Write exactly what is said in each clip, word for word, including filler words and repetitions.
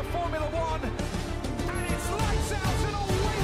Formula One, and it's lights out and away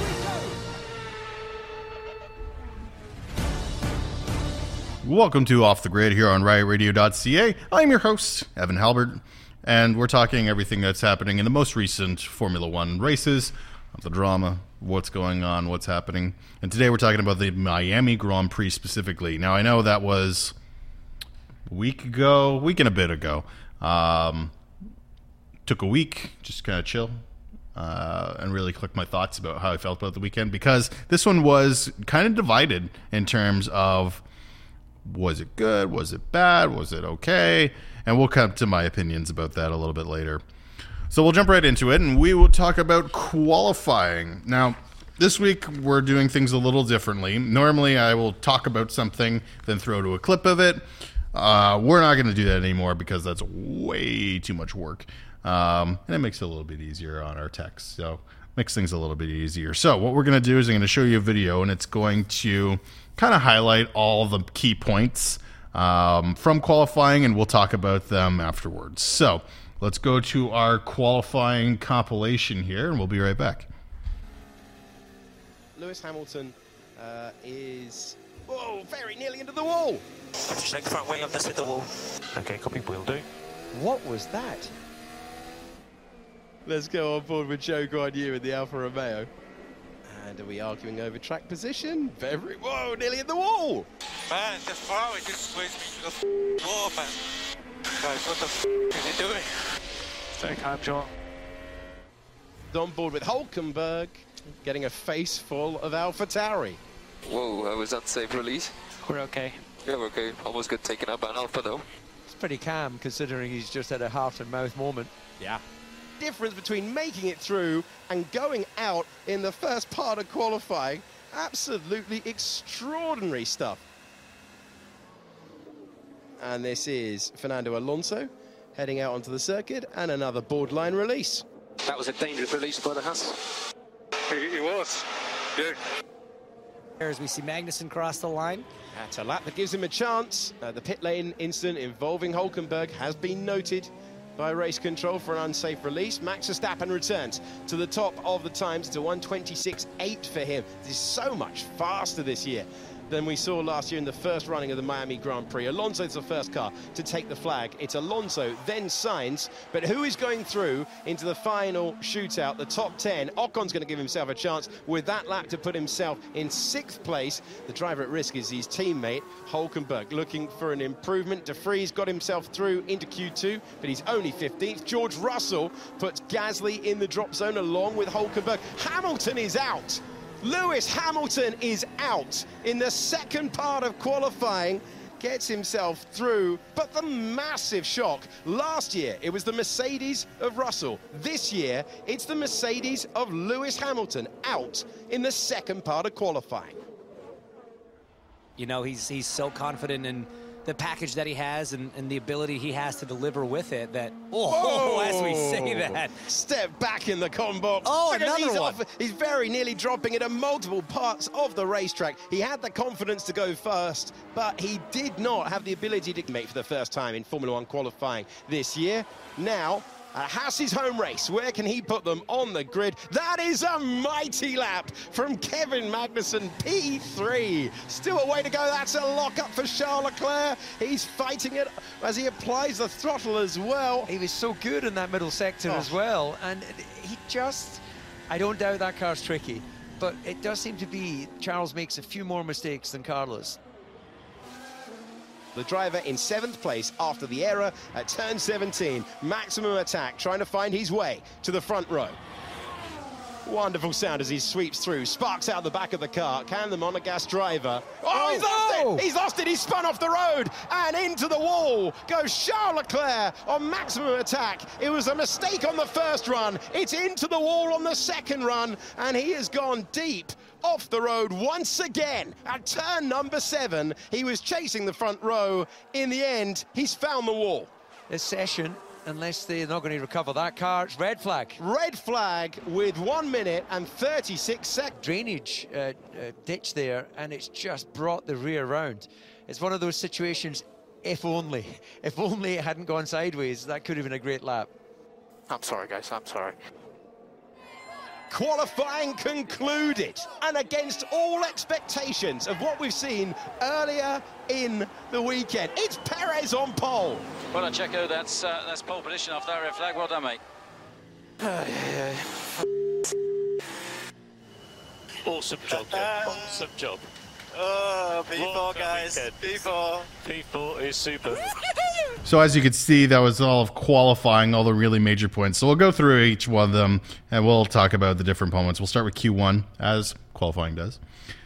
we go. Welcome to Off the Grid here on riot radio dot c a. I'm your host, Evan Halbert, and we're talking everything that's happening in the most recent Formula One races, the drama, what's going on, what's happening. And today we're talking about the Miami Grand Prix specifically. Now, I know that was a week ago, week and a bit ago. Um, took a week, just kind of chill, uh, and really collect my thoughts about how I felt about the weekend, because this one was kind of divided in terms of, was it good, was it bad, was it okay? And we'll come to my opinions about that a little bit later. So we'll jump right into it, and we will talk about qualifying. Now, this week we're doing things a little differently. Normally I will talk about something, then throw to a clip of it. Uh, we're not going to do that anymore because that's way too much work. Um, and it makes it a little bit easier on our text. So makes things a little bit easier. So what we're going to do is I'm going to show you a video, and it's going to kind of highlight all the key points um, from qualifying, and we'll talk about them afterwards. So let's go to our qualifying compilation here, and we'll be right back. Lewis Hamilton uh, is oh, very nearly into the wall. Check front wing of this hit the wall. Okay, copy, will do. What was that? Let's go on board with Zhou Guanyu in the Alfa Romeo. And are we arguing over track position? Very, whoa, nearly in the wall. Man, just far, it just squeezed me to the wall, man. Guys, what the f is he doing? Stay calm, John. On board with Hulkenberg, getting a face full of AlphaTauri. Whoa, that was unsafe release. We're okay. Yeah, we're okay. Almost got taken out by an Alpha, though. It's pretty calm considering he's just had a heart and mouth moment. Yeah. Difference between making it through and going out in the first part of qualifying. Absolutely extraordinary stuff. And this is Fernando Alonso heading out onto the circuit, and another borderline release. That was a dangerous release by the Haas. It was. Yeah. As we see Magnussen cross the line. At a lap that gives him a chance. Uh, the pit lane incident involving Hulkenberg has been noted by race control for an unsafe release. Max Verstappen returns to the top of the times to one twenty-six point eight for him. This is so much faster this year than we saw last year in the first running of the Miami Grand Prix. Alonso's the first car to take the flag. It's Alonso, then Sainz. But who is going through into the final shootout, the top ten? Ocon's going to give himself a chance with that lap to put himself in sixth place. The driver at risk is his teammate, Hulkenberg, looking for an improvement. De Vries got himself through into Q two, but he's only fifteenth. George Russell puts Gasly in the drop zone along with Hulkenberg. Hamilton is out. Lewis Hamilton is out in the second part of qualifying, gets himself through, but the massive shock. Last year, it was the Mercedes of Russell. This year, it's the Mercedes of Lewis Hamilton out in the second part of qualifying. You know, he's he's so confident in the package that he has and, and the ability he has to deliver with it that, oh, as we say that. Step back in the con box. Oh, Look at another he's one. Off. He's very nearly dropping it at multiple parts of the racetrack. He had the confidence to go first, but he did not have the ability to make for the first time in Formula One qualifying this year. Now, Uh, Haas's home race, where can he put them on the grid? That is a mighty lap from Kevin Magnussen, P three. Still a way to go. That's a lock-up for Charles Leclerc. He's fighting it as he applies the throttle as well. He was so good in that middle sector Oh. as well. And he just, I don't doubt that car's tricky, but it does seem to be Charles makes a few more mistakes than Carlos. The driver in seventh place after the error at turn seventeen. Maximum attack, trying to find his way to the front row. Wonderful sound as he sweeps through. Sparks out the back of the car. Can the Monegasque driver? Oh, he's lost Oh! it! He's lost it! He's spun off the road and into the wall goes Charles Leclerc on maximum attack. It was a mistake on the first run. It's into the wall on the second run, and he has gone deep off the road once again at turn number seven. He was chasing the front row. In the end, he's found the wall. This session, unless they're not going to recover that car, it's red flag. Red flag with one minute and thirty-six seconds. Drainage uh, uh, ditch there, and it's just brought the rear round. It's one of those situations, if only. If only it hadn't gone sideways, that could have been a great lap. I'm sorry, guys. I'm sorry. Qualifying concluded, and against all expectations of what we've seen earlier in the weekend, it's Perez on pole. Well done, Checo. That's uh, that's pole position off that red flag. Well done, mate. Awesome job, Kev. Awesome job. Oh, P four, What a guys. weekend. P four. P four is super. So as you can see, that was all of qualifying, all the really major points. So we'll go through each one of them, and we'll talk about the different moments. We'll start with Q one, as qualifying does.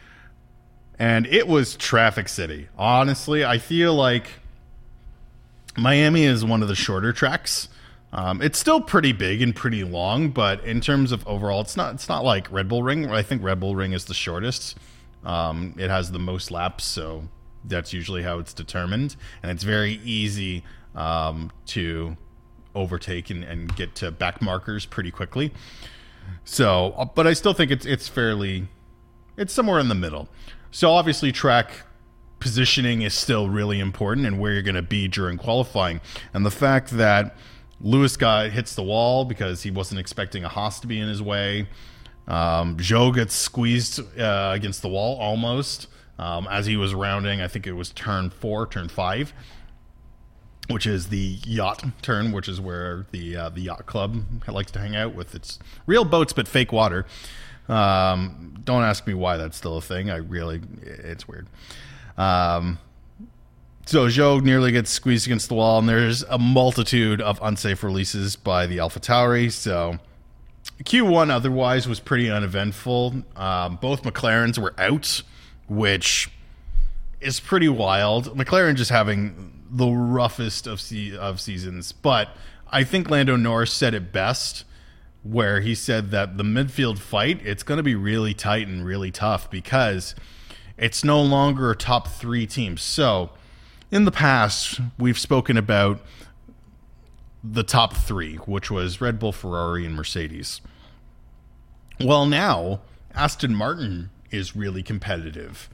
And it was Traffic City. Honestly, I feel like Miami is one of the shorter tracks. Um, it's still pretty big and pretty long, but in terms of overall, it's not it's not like Red Bull Ring. I think Red Bull Ring is the shortest. Um, it has the most laps, so that's usually how it's determined, and it's very easy um, to overtake and, and get to back markers pretty quickly. So, but I still think it's it's fairly, it's somewhere in the middle. So obviously track positioning is still really important, and where you're going to be during qualifying, and the fact that Lewis got hits the wall because he wasn't expecting a Haas to be in his way. Um, Zhou gets squeezed uh, against the wall almost. Um, as he was rounding, I think it was turn four, turn five, which is the yacht turn, which is where the uh, the yacht club likes to hang out with its real boats but fake water. Um, don't ask me why that's still a thing. I really, it's weird. Um, so Zhou nearly gets squeezed against the wall, and there's a multitude of unsafe releases by the AlphaTauri. So Q one otherwise was pretty uneventful. Um, both McLarens were out, which is pretty wild. McLaren just having the roughest of se- of seasons, but I think Lando Norris said it best, where he said that the midfield fight, it's going to be really tight and really tough because it's no longer a top three team. So in the past, we've spoken about the top three, which was Red Bull, Ferrari, and Mercedes. Well, now Aston Martin is really competitive.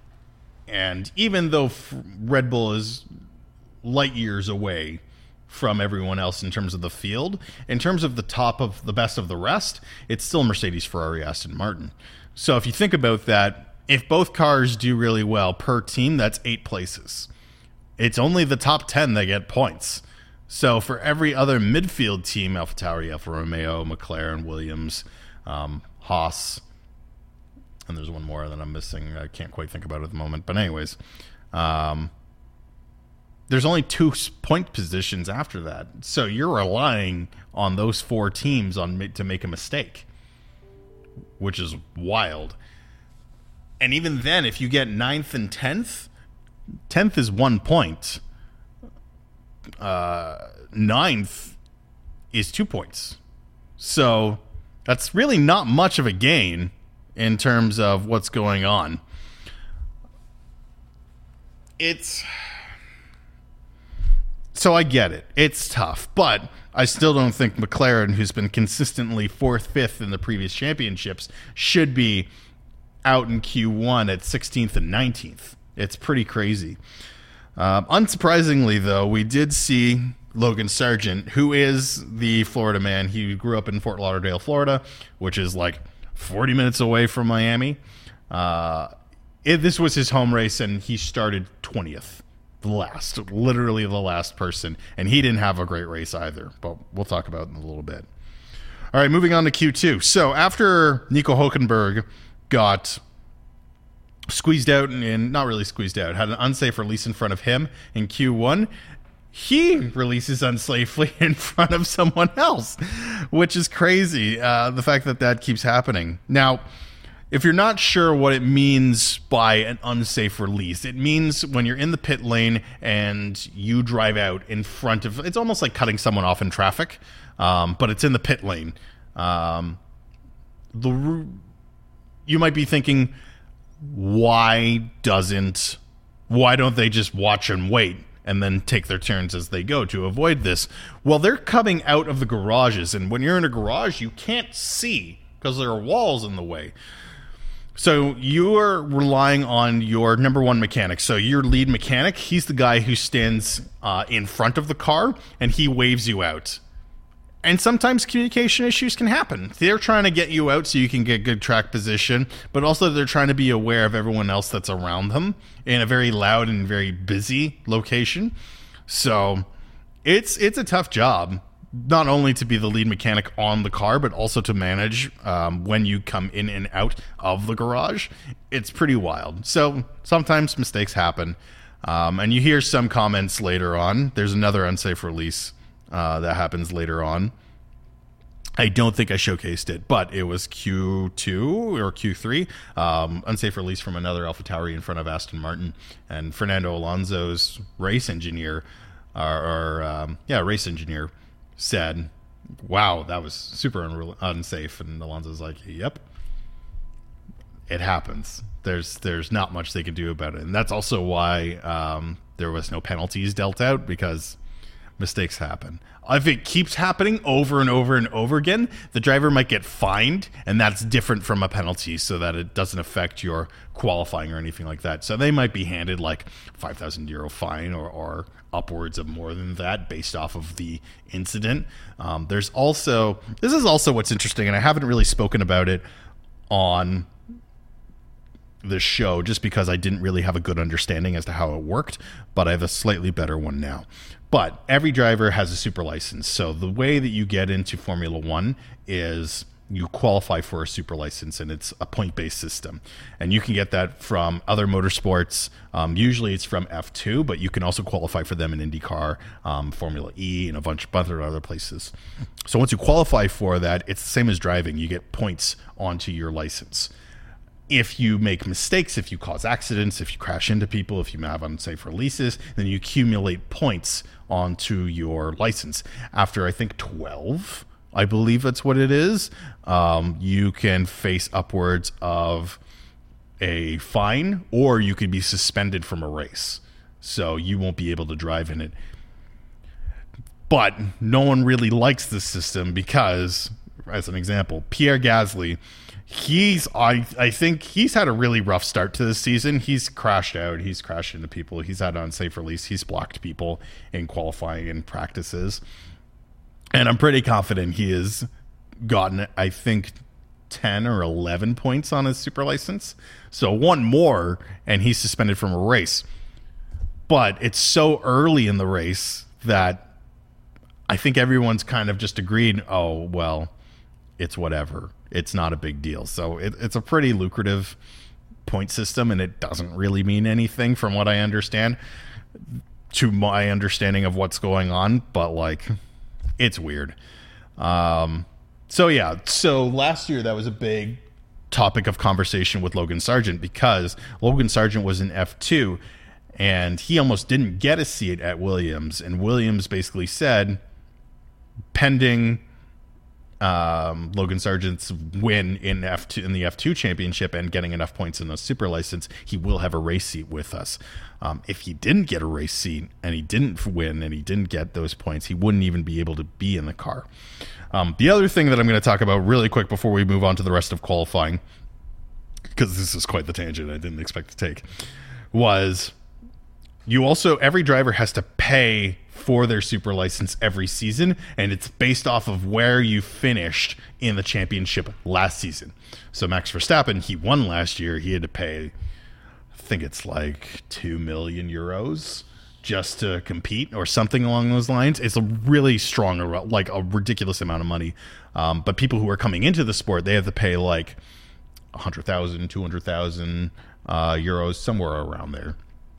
And even though Red Bull is light years away from everyone else in terms of the field, in terms of the top of the best of the rest, it's still Mercedes, Ferrari, Aston Martin. So if you think about that, if both cars do really well per team, that's eight places. It's only the top ten that get points. So for every other midfield team, AlphaTauri, Alfa Romeo, McLaren, Williams, um, Haas, and there's one more that I'm missing. I can't quite think about it at the moment. But anyways, um, there's only two point positions after that. So you're relying on those four teams on to make a mistake, which is wild. And even then, if you get ninth and tenth, tenth is one point. Uh, ninth is two points. So that's really not much of a gain in terms of what's going on. It's... So I get it. It's tough. But I still don't think McLaren, who's been consistently fourth, fifth in the previous championships, should be out in Q one at sixteenth and nineteenth. It's pretty crazy. Um, unsurprisingly, though, we did see Logan Sargent, who is the Florida man. He grew up in Fort Lauderdale, Florida, which is like forty minutes away from Miami. Uh, it, this was his home race, and he started twentieth, the last, literally the last person, and he didn't have a great race either, but we'll talk about it in a little bit. All right, moving on to Q two. So after Nico Hülkenberg got squeezed out, and, and not really squeezed out, had an unsafe release in front of him in Q one, he releases unsafely in front of someone else, which is crazy. Uh, the fact that that keeps happening. Now, if you're not sure what it means by an unsafe release, it means when you're in the pit lane and you drive out in front of, it's almost like cutting someone off in traffic, um, but it's in the pit lane. Um, the you might be thinking, why doesn't, why don't they just watch and wait and then take their turns as they go to avoid this? Well, they're coming out of the garages, and when you're in a garage, you can't see because there are walls in the way. So you're relying on your number one mechanic. So your lead mechanic, he's the guy who stands uh, in front of the car, and he waves you out. And sometimes communication issues can happen. They're trying to get you out so you can get good track position, but also they're trying to be aware of everyone else that's around them in a very loud and very busy location. So it's it's a tough job, not only to be the lead mechanic on the car, but also to manage um, when you come in and out of the garage. It's pretty wild. So sometimes mistakes happen. Um, and you hear some comments later on. There's another unsafe release Uh, that happens later on. I don't think I showcased it, but it was Q two or Q three. Um, unsafe release from another AlphaTauri in front of Aston Martin. And Fernando Alonso's race engineer, or, or um, yeah, race engineer said, wow, that was super unreal, unsafe. And Alonso's like, yep, it happens. There's there's not much they can do about it. And that's also why um, there was no penalties dealt out, because mistakes happen. If it keeps happening over and over and over again, the driver might get fined, and that's different from a penalty, so that it doesn't affect your qualifying or anything like that. So they might be handed like five thousand euro fine or, or upwards of more than that based off of the incident. Um, there's also, this is also what's interesting, and I haven't really spoken about it on the show just because I didn't really have a good understanding as to how it worked, but I have a slightly better one now. But every driver has a super license. So the way that you get into Formula One is you qualify for a super license, and it's a point-based system. And you can get that from other motorsports. Um, usually it's from F two, but you can also qualify for them in IndyCar, um, Formula E, and a bunch of other places. So once you qualify for that, it's the same as driving. You get points onto your license. If you make mistakes, if you cause accidents, if you crash into people, if you have unsafe releases, then you accumulate points onto your license. After, I think, twelve, I believe that's what it is, um, you can face upwards of a fine, or you could be suspended from a race. So you won't be able to drive in it. But no one really likes this system because, as an example, Pierre Gasly, He's, I, I think he's had a really rough start to this season. He's crashed out. He's crashed into people. He's had an unsafe release. He's blocked people in qualifying and practices. And I'm pretty confident he has gotten, I think, ten or eleven points on his super license. So one more, and he's suspended from a race. But it's so early in the race that I think everyone's kind of just agreed, oh, well, it's whatever. It's not a big deal. So it, it's a pretty lucrative point system, and it doesn't really mean anything from what I understand, to my understanding of what's going on. But, like, it's weird. Um, so, yeah. So last year, that was a big topic of conversation with Logan Sargent, because Logan Sargent was in F two, and he almost didn't get a seat at Williams. And Williams basically said, pending Um, Logan Sargent's win in F two in the F two championship and getting enough points in a super license, he will have a race seat with us. Um, if he didn't get a race seat and he didn't win and he didn't get those points, he wouldn't even be able to be in the car. Um, the other thing that I'm going to talk about really quick before we move on to the rest of qualifying, because this is quite the tangent I didn't expect to take, was you also, every driver has to pay for their super license every season, and it's based off of where you finished in the championship last season. So Max Verstappen, he won last year. He had to pay, I think it's like two million euros just to compete or something along those lines. It's a really strong, like a ridiculous amount of money. Um, but people who are coming into the sport, they have to pay like one hundred thousand, two hundred thousand uh, euros, somewhere around there.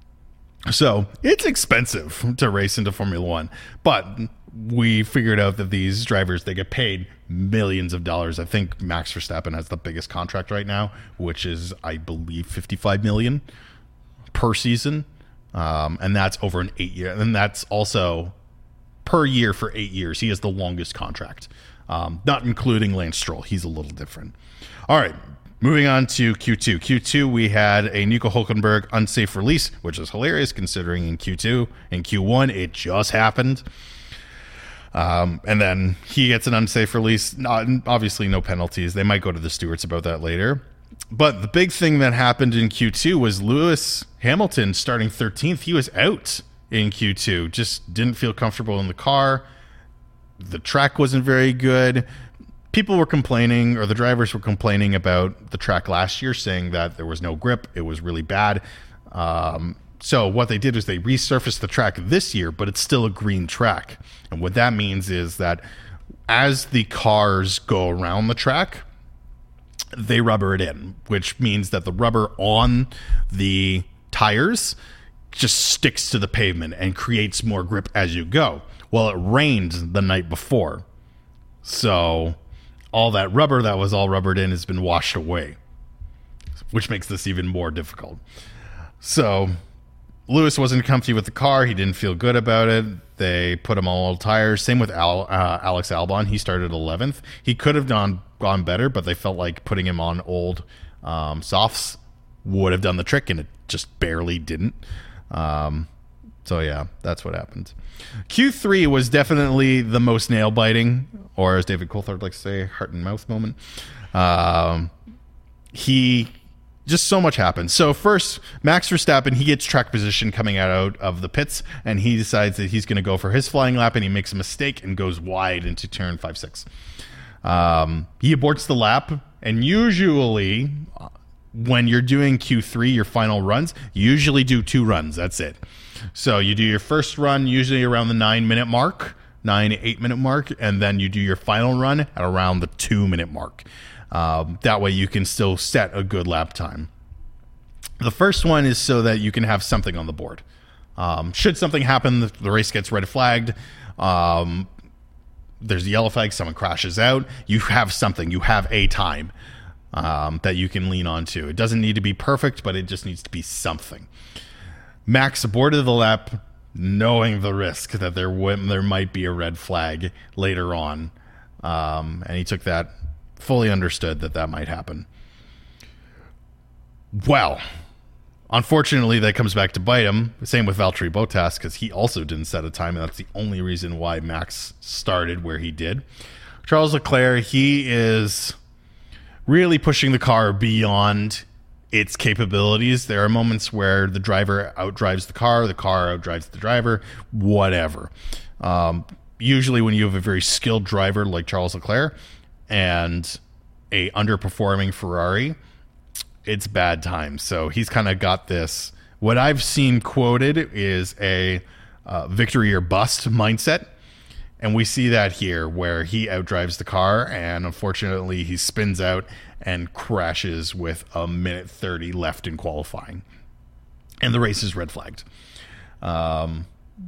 So it's expensive to race into Formula One, but we figured out that these drivers, they get paid millions of dollars. I think Max Verstappen has the biggest contract right now, which is, I believe, fifty-five million per season. Um, and that's over an eight year. And that's also per year for eight years. He has the longest contract, um, not including Lance Stroll. He's a little different. All right. Moving on to Q two. Q two, we had a Nico Hülkenberg unsafe release, which is hilarious considering in Q two, in Q one, it just happened. Um, and then he gets an unsafe release. Not, obviously, no penalties. They might go to the stewards about that later. But the big thing that happened in Q two was Lewis Hamilton starting thirteenth. He was out in Q two. Just didn't feel comfortable in the car. the track wasn't very good. People were complaining, or the drivers were complaining about the track last year, saying that there was no grip. It was really bad. Um, so what they did was they resurfaced the track this year, but it's still a green track. And what that means is that as the cars go around the track, they rubber it in, which means that the rubber on the tires just sticks to the pavement and creates more grip as you go. Well, it rained the night before, so all that rubber that was all rubbered in has been washed away, which makes this even more difficult. So Lewis wasn't comfy with the car. He didn't feel good about it. They put him on old tires. Same with Al, uh, Alex Albon. He started eleventh. He could have gone, gone better, but they felt like putting him on old um, softs would have done the trick, and it just barely didn't. Um, so, yeah, that's what happened. Q three was definitely the most nail-biting, or as David Coulthard likes to say, heart and mouth moment. Um, he... Just so much happened. So first, Max Verstappen, he gets track position coming out of the pits, and he decides that he's going to go for his flying lap, and he makes a mistake and goes wide into turn five six. Um, he aborts the lap, and usually when you're doing Q three, your final runs, you usually do two runs. That's it. So you do your first run usually around the nine-minute mark, nine, eight-minute mark, and then you do your final run at around the two-minute mark. Um, that way you can still set a good lap time. The first one is so that you can have something on the board. Um, should something happen, the, the race gets red flagged, um, there's a yellow flag, someone crashes out, you have something, you have a time um, that you can lean on to. It doesn't need to be perfect, but it just needs to be something. Max aborted the lap knowing the risk that there, w- there might be a red flag later on, um, and he took that fully understood that that might happen. Well, unfortunately, that comes back to bite him. Same with Valtteri Bottas, because he also didn't set a time, and that's the only reason why Max started where he did. Charles Leclerc, he is really pushing the car beyond its capabilities. There are moments where the driver outdrives the car, the car outdrives the driver, whatever. Um, usually when you have a very skilled driver like Charles Leclerc, and a underperforming Ferrari, it's bad times. So he's kind of got this. What I've seen quoted is a uh, victory or bust mindset. And we see that here where he outdrives the car, and unfortunately he spins out and crashes with a minute thirty left in qualifying. And the race is red flagged. Um,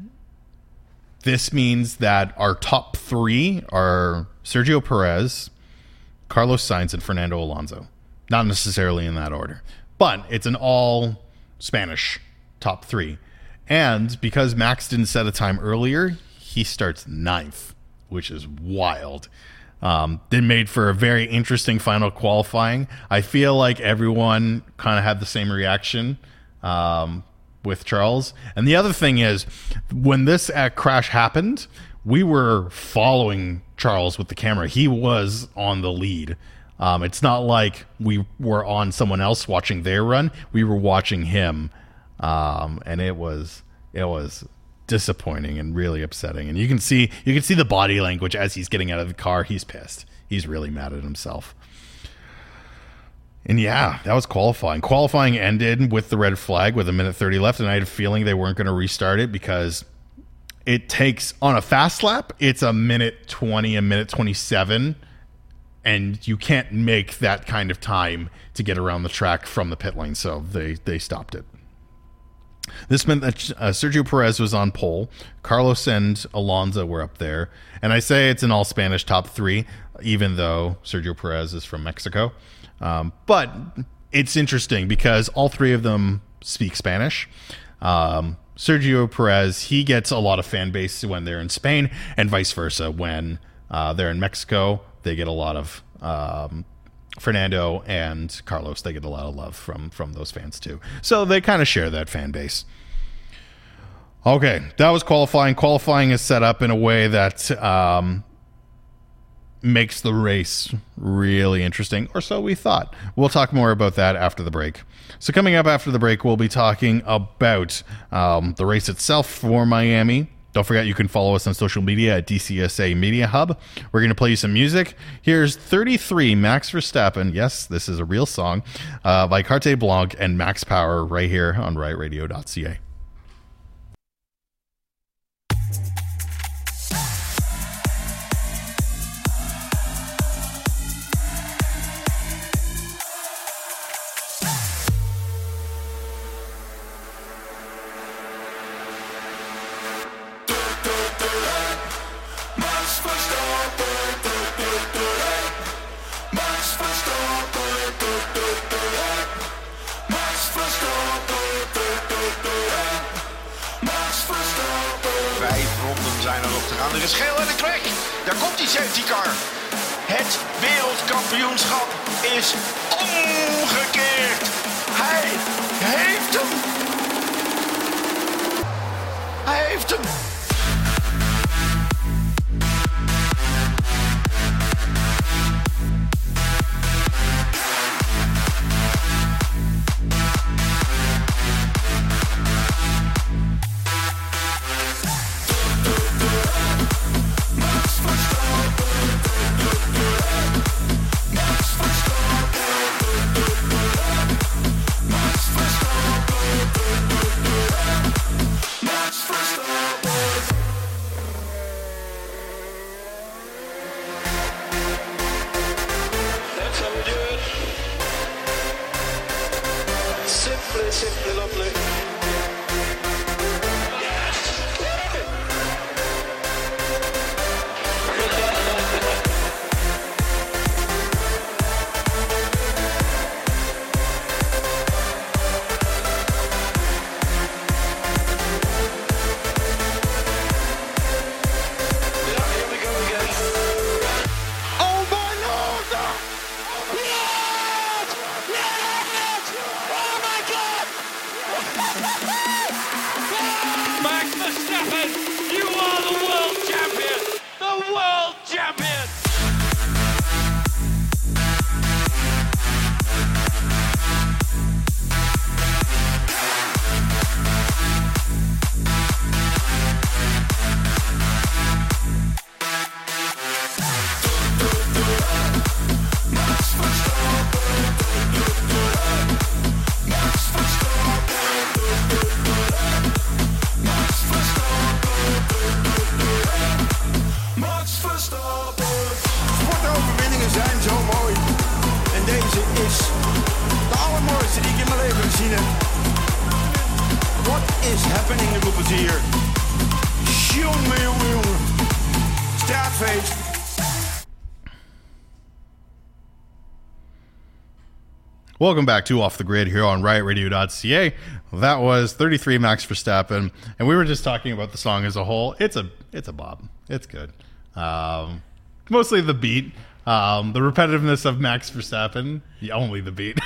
this means that our top three are Sergio Perez, Carlos Sainz, and Fernando Alonso. Not necessarily in that order, but it's an all Spanish top three. And because Max didn't set a time earlier, he starts ninth, which is wild. Um, they made for a very interesting final qualifying. I feel like everyone kind of had the same reaction um, with Charles. And the other thing is, when this uh, crash happened, we were following Charles with the camera. He was on the lead. Um, it's not like we were on someone else watching their run. We were watching him, um, and it was it was disappointing and really upsetting. And you can see you can see the body language as he's getting out of the car. He's pissed. He's really mad at himself. And yeah, that was qualifying. Qualifying ended with the red flag with a minute thirty left, and I had a feeling they weren't going to restart it because it takes, on a fast lap, it's a minute twenty, a minute twenty-seven, and you can't make that kind of time to get around the track from the pit lane, so they, they stopped it. This meant that uh, Sergio Perez was on pole. Carlos and Alonso were up there. And I say it's an all-Spanish top three, even though Sergio Perez is from Mexico. Um, but it's interesting because all three of them speak Spanish. Um, Sergio Perez, he gets a lot of fan base when they're in Spain, and vice versa. When uh, they're in Mexico, they get a lot of um, Fernando and Carlos. They get a lot of love from from those fans too. So they kind of share that fan base. Okay, that was qualifying. Qualifying is set up in a way that um, makes the race really interesting, or so we thought. We'll talk more about that after the break. So coming up after the break, we'll be talking about um, the race itself for Miami, Don't forget you can follow us on social media at D C S A Media Hub. We're going to play you some music. Here's thirty-three Max Verstappen. Yes, this is a real song uh, by Carte Blanc and Max Power right here on riot radio dot c a. Er is geel en een kwek. Daar komt die safety car. Het wereldkampioenschap is omgekeerd. Hij heeft hem. Hij heeft hem. Welcome back to Off the Grid here on riot radio dot c a. That was thirty-three Max Verstappen, and we were just talking about the song as a whole. It's a it's a bob. It's good. Um, mostly the beat, um, the repetitiveness of Max Verstappen. Yeah, only the beat.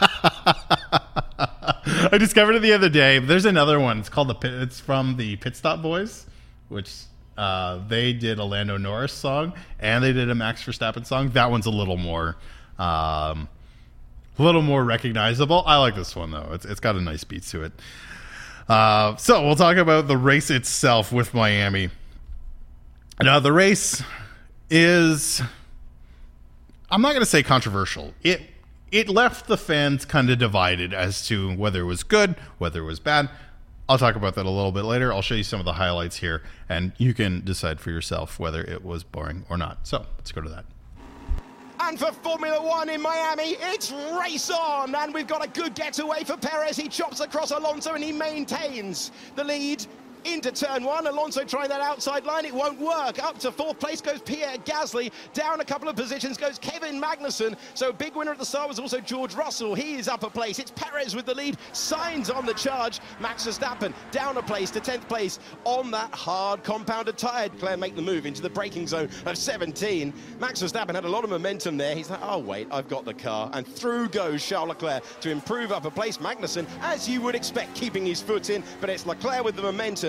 I discovered it the other day. There's another one. It's called the Pit. It's from the Pit Stop Boys, which uh, they did a Lando Norris song and they did a Max Verstappen song. That one's a little more. Um, A little more recognizable. I like this one, though. It's It's got a nice beat to it. Uh, so we'll talk about the race itself with Miami. Now, the race is, I'm not going to say controversial. It it left the fans kind of divided as to whether it was good, whether it was bad. I'll talk about that a little bit later. I'll show you some of the highlights here, and you can decide for yourself whether it was boring or not. So let's go to that. And for Formula One in Miami, it's race on. And we've got a good getaway for Perez. He chops across Alonso and he maintains the lead into turn one. Alonso trying that outside line. It won't work. Up to fourth place goes Pierre Gasly. Down a couple of positions goes Kevin Magnussen. So big winner at the start was also George Russell. He is up a place. It's Perez with the lead. Sainz on the charge. Max Verstappen down a place to tenth place on that hard compounded tyre. Leclerc make the move into the braking zone of seventeen. Max Verstappen had a lot of momentum there. He's like, oh, wait, I've got the car. And through goes Charles Leclerc to improve up a place. Magnussen, as you would expect, keeping his foot in. But it's Leclerc with the momentum.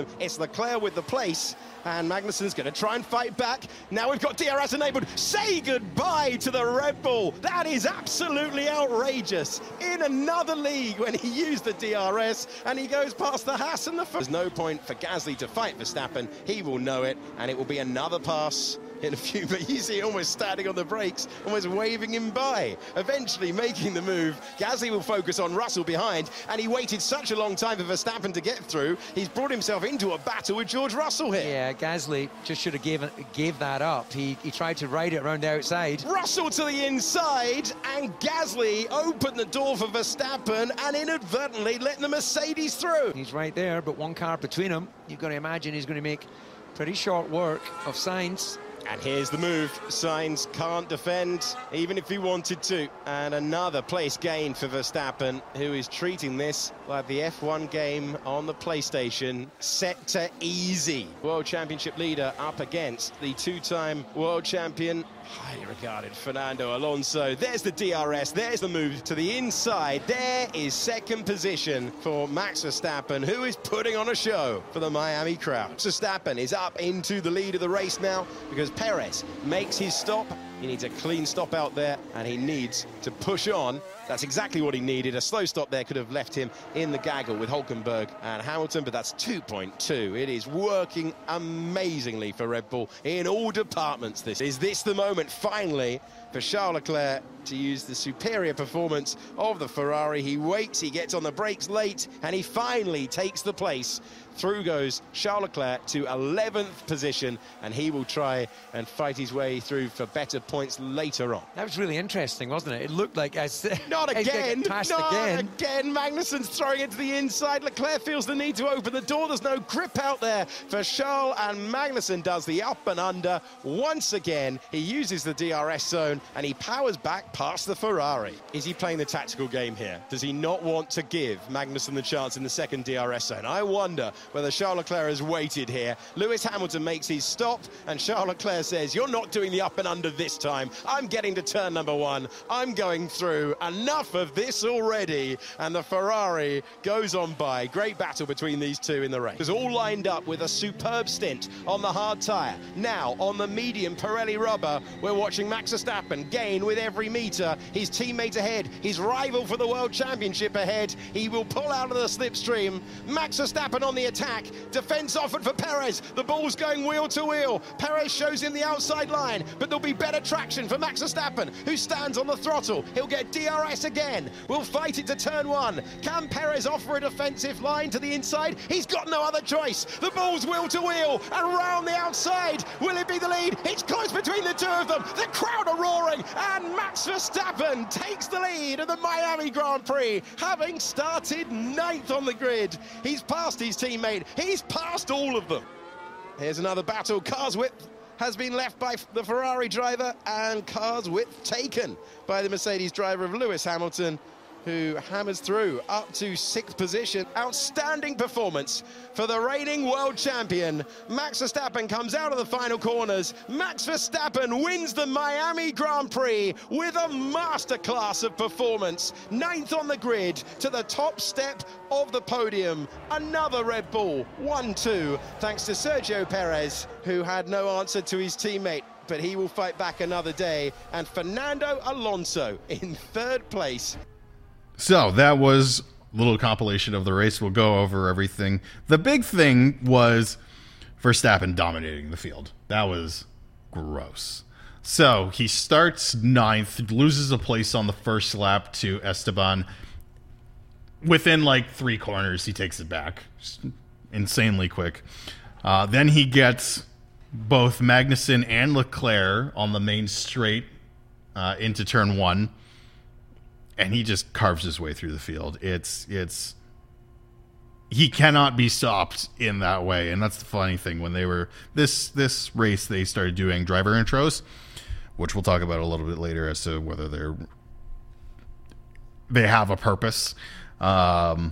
It's Leclerc with the place, and Magnussen's going to try and fight back. Now we've got D R S enabled. Say goodbye to the Red Bull. That is absolutely outrageous. In another league when he used the D R S, and he goes past the Haas and the... There's no point for Gasly to fight Verstappen. He will know it, and it will be another pass in a few, but you see almost standing on the brakes, almost waving him by, eventually making the move. Gasly will focus on Russell behind, and he waited such a long time for Verstappen to get through. He's brought himself into a battle with George Russell here. Yeah, Gasly just should have given gave that up. He, he tried to ride it around the outside. Russell to the inside, and Gasly opened the door for Verstappen and inadvertently let the Mercedes through. He's right there, but one car between them. You've got to imagine he's going to make pretty short work of Sainz. And here's the move. Sainz can't defend, even if he wanted to. And another place gain for Verstappen, who is treating this like the F one game on the PlayStation. Set to easy. World Championship leader up against the two-time world champion, highly regarded Fernando Alonso. There's the D R S. There's the move to the inside. There is second position for Max Verstappen, who is putting on a show for the Miami crowd. Verstappen is up into the lead of the race now because Perez makes his stop. He needs a clean stop out there, and he needs to push on. That's exactly what he needed. A slow stop there could have left him in the gaggle with Hülkenberg and Hamilton, but that's two point two. It is working amazingly for Red Bull in all departments. This is this the moment, finally, for Charles Leclerc to use the superior performance of the Ferrari. He waits, he gets on the brakes late, and he finally takes the place. Through goes Charles Leclerc to eleventh position, and he will try and fight his way through for better points later on. That was really interesting, wasn't it? It looked like I said, not again, passed not again. again. Magnussen's throwing it to the inside. Leclerc feels the need to open the door. There's no grip out there for Charles, and Magnussen does the up and under once again. He uses the D R S zone, and he powers back past the Ferrari. Is he playing the tactical game here? Does he not want to give Magnussen the chance in the second D R S zone? I wonder whether Charles Leclerc has waited here. Lewis Hamilton makes his stop, and Charles Leclerc says, you're not doing the up and under this time. I'm getting to turn number one. I'm going through. Enough of this already. And the Ferrari goes on by. Great battle between these two in the race. It's all lined up with a superb stint on the hard tyre. Now, on the medium Pirelli rubber, we're watching Max Verstappen gain with every metre. His teammate ahead. His rival for the World Championship ahead. He will pull out of the slipstream. Max Verstappen on the attack. Defence offered for Perez. The ball's going wheel to wheel. Perez shows him the outside line, but there'll be better traction for Max Verstappen, who stands on the throttle. He'll get D R S again. We'll fight it to turn one. Can Perez offer a defensive line to the inside? He's got no other choice. The ball's wheel to wheel and round the outside. Will it be the lead? It's close between the two of them. The crowd are roaring, and Max Verstappen takes the lead of the Miami Grand Prix, having started ninth on the grid. He's passed his teammate. He's passed all of them. Here's another battle. Car's width has been left by the Ferrari driver, and car's width taken by the Mercedes driver of Lewis Hamilton, who hammers through up to sixth position. Outstanding performance for the reigning world champion. Max Verstappen comes out of the final corners. Max Verstappen wins the Miami Grand Prix with a masterclass of performance. Ninth on the grid to the top step of the podium. Another Red Bull, one two, thanks to Sergio Perez, who had no answer to his teammate, but he will fight back another day. And Fernando Alonso in third place. So that was a little compilation of the race. We'll go over everything. The big thing was Verstappen dominating the field. That was gross. So he starts ninth, loses a place on the first lap to Esteban. Within like three corners, he takes it back. Just insanely quick. Uh, then he gets both Magnussen and Leclerc on the main straight uh, into turn one. And he just carves his way through the field. It's it's he cannot be stopped in that way. And that's the funny thing. When they were this this race, they started doing driver intros, which we'll talk about a little bit later as to whether they're they have a purpose. Um,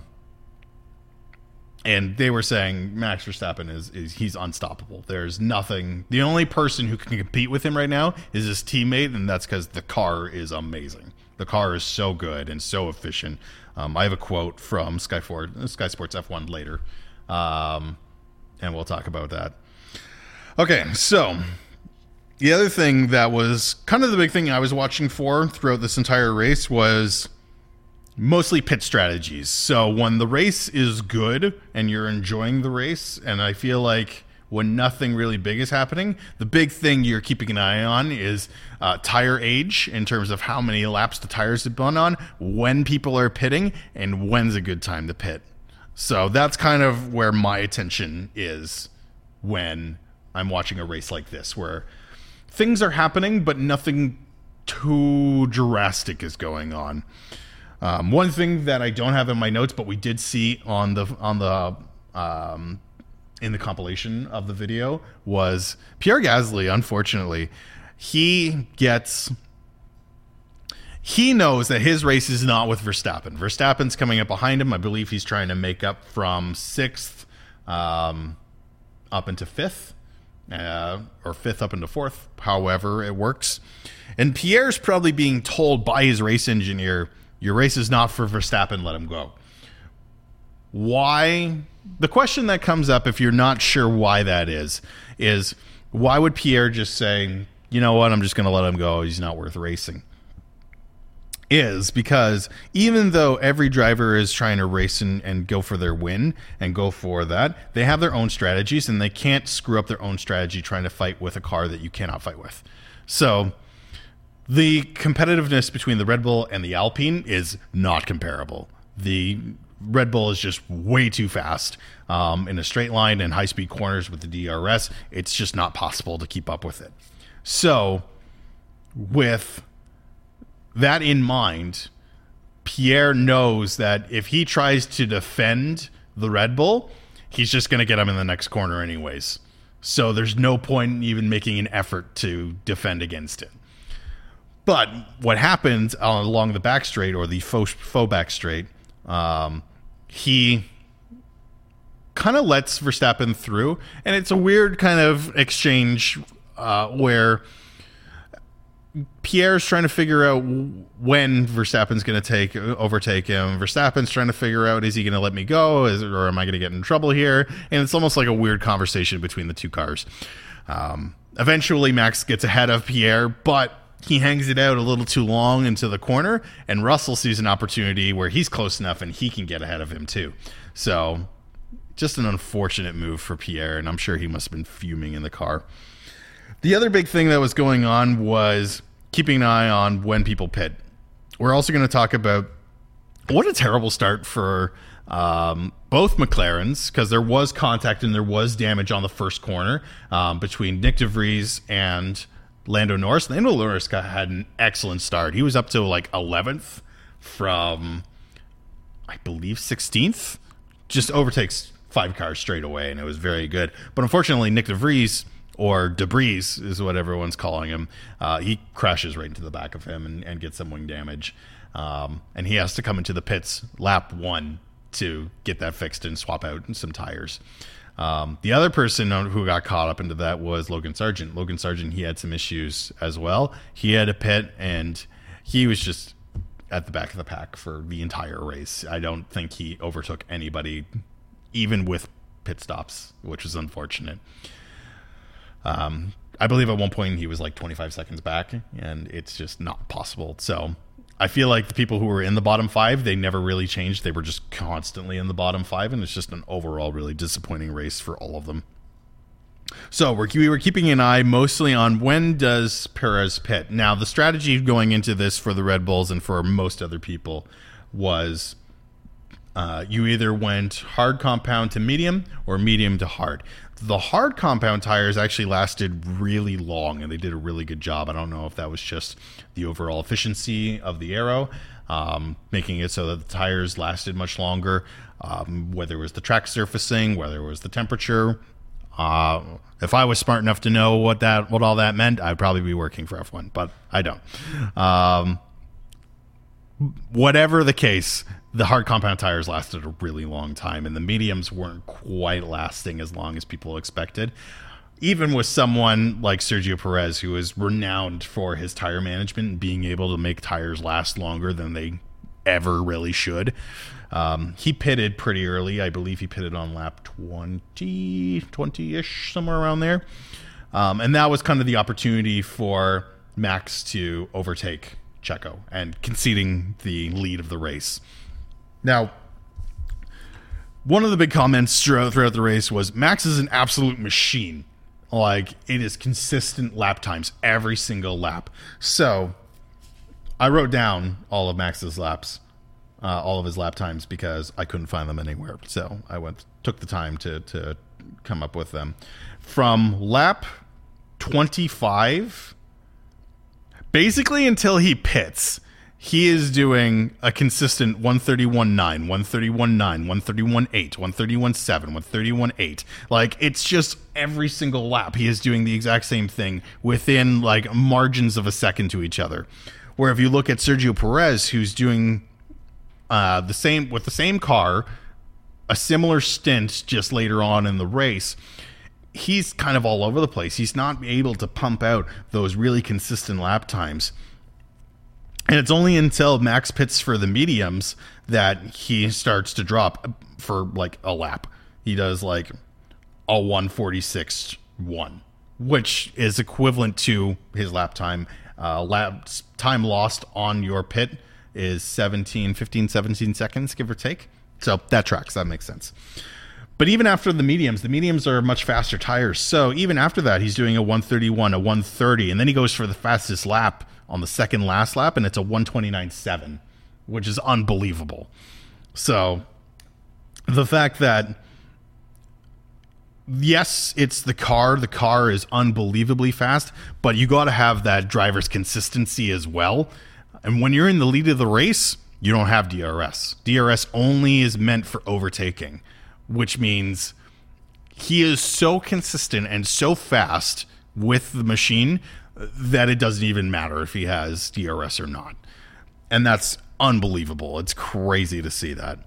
and they were saying Max Verstappen is, is he's unstoppable. There's nothing. The only person who can compete with him right now is his teammate, and that's because the car is amazing. The car is so good and so efficient. Um, I have a quote from Sky, Ford, Sky Sports F one later. Um, and we'll talk about that. Okay, so the other thing that was kind of the big thing I was watching for throughout this entire race was mostly pit strategies. So when the race is good and you're enjoying the race, and I feel like when nothing really big is happening, the big thing you're keeping an eye on is uh, tire age in terms of how many laps the tires have been on, when people are pitting, and when's a good time to pit. So that's kind of where my attention is when I'm watching a race like this, where things are happening, but nothing too drastic is going on. Um, one thing that I don't have in my notes, but we did see on the on the um, in the compilation of the video, was Pierre Gasly. Unfortunately, he gets he knows that his race is not with Verstappen. Verstappen's coming up behind him. I believe he's trying to make up from sixth um, up into fifth, uh, or fifth up into fourth. However it works, and Pierre's probably being told by his race engineer, your race is not for Verstappen, let him go. Why? The question that comes up, if you're not sure why that is, is why would Pierre just say, you know what, I'm just going to let him go, he's not worth racing? Is because even though every driver is trying to race and, and go for their win and go for that, they have their own strategies, and they can't screw up their own strategy trying to fight with a car that you cannot fight with. So the competitiveness between the Red Bull and the Alpine is not comparable. The Red Bull is just way too fast um, in a straight line and high-speed corners with the D R S. It's just not possible to keep up with it. So with that in mind, Pierre knows that if he tries to defend the Red Bull, he's just going to get him in the next corner anyways. So there's no point in even making an effort to defend against it. But what happens along the back straight, or the faux, faux back straight, um, he kind of lets Verstappen through, and it's a weird kind of exchange uh, where Pierre's trying to figure out when Verstappen's going to take overtake him. Verstappen's trying to figure out, is he going to let me go, is, or am I going to get in trouble here? And it's almost like a weird conversation between the two cars. Um, eventually, Max gets ahead of Pierre, but he hangs it out a little too long into the corner, and Russell sees an opportunity where he's close enough and he can get ahead of him too. So just an unfortunate move for Pierre, and I'm sure he must have been fuming in the car. The other big thing that was going on was keeping an eye on when people pit. We're also going to talk about what a terrible start for um, both McLarens, because there was contact and there was damage on the first corner um, between Nick de Vries and Lando Norris. Lando Norris got, had an excellent start. He was up to like eleventh from, I believe, sixteenth. Just overtakes five cars straight away, and it was very good. But unfortunately, Nick de Vries, or Debris is what everyone's calling him, uh, he crashes right into the back of him and, and gets some wing damage. Um, and he has to come into the pits lap one to get that fixed and swap out some tires. Um, the other person who got caught up into that was Logan Sargent. Logan Sargent, he had some issues as well. He had a pit, and he was just at the back of the pack for the entire race. I don't think he overtook anybody, even with pit stops, which was unfortunate. Um, I believe at one point he was like twenty-five seconds back, and it's just not possible. So I feel like the people who were in the bottom five, they never really changed. They were just constantly in the bottom five, and it's just an overall really disappointing race for all of them. So we're, we were keeping an eye mostly on when does Perez pit. Now, the strategy going into this for the Red Bulls and for most other people was uh, you either went hard compound to medium or medium to hard. The hard compound tires actually lasted really long, and they did a really good job. I don't know if that was just the overall efficiency of the aero, um, making it so that the tires lasted much longer, um, whether it was the track surfacing, whether it was the temperature. Uh, if I was smart enough to know what that, what all that meant, I'd probably be working for F one, but I don't. Um, whatever the case, the hard compound tires lasted a really long time, and the mediums weren't quite lasting as long as people expected. Even with someone like Sergio Perez, who is renowned for his tire management and being able to make tires last longer than they ever really should. Um, he pitted pretty early. I believe he pitted on lap twenty, twenty-ish, somewhere around there. Um, and that was kind of the opportunity for Max to overtake Checo and conceding the lead of the race. Now, one of the big comments throughout, throughout the race was Max is an absolute machine. Like, it is consistent lap times every single lap. So I wrote down all of Max's laps, uh, all of his lap times, because I couldn't find them anywhere. So I went, took the time to to come up with them. From lap twenty-five, basically until he pits, he is doing a consistent one thirty-one nine, one thirty-one nine, one thirty-one eight, one thirty-one seven, one thirty-one eight. Like, it's just every single lap he is doing the exact same thing within like margins of a second to each other. Where if you look at Sergio Perez, who's doing uh, the same with the same car, a similar stint just later on in the race, he's kind of all over the place. He's not able to pump out those really consistent lap times. And it's only until Max pits for the mediums that he starts to drop for like a lap. He does like a one forty-six one, which is equivalent to his lap time. Uh, lap time lost on your pit is seventeen, fifteen, seventeen seconds, give or take. So that tracks. That makes sense. But even after the mediums, the mediums are much faster tires. So even after that, he's doing a one thirty-one, a one thirty, and then he goes for the fastest lap on the second last lap, and it's a one twenty-nine seven, which is unbelievable. So the fact that, yes, it's the car. The car is unbelievably fast, but you got to have that driver's consistency as well. And when you're in the lead of the race, you don't have D R S. D R S only is meant for overtaking, which means he is so consistent and so fast with the machine that it doesn't even matter if he has D R S or not. And that's unbelievable. It's crazy to see that.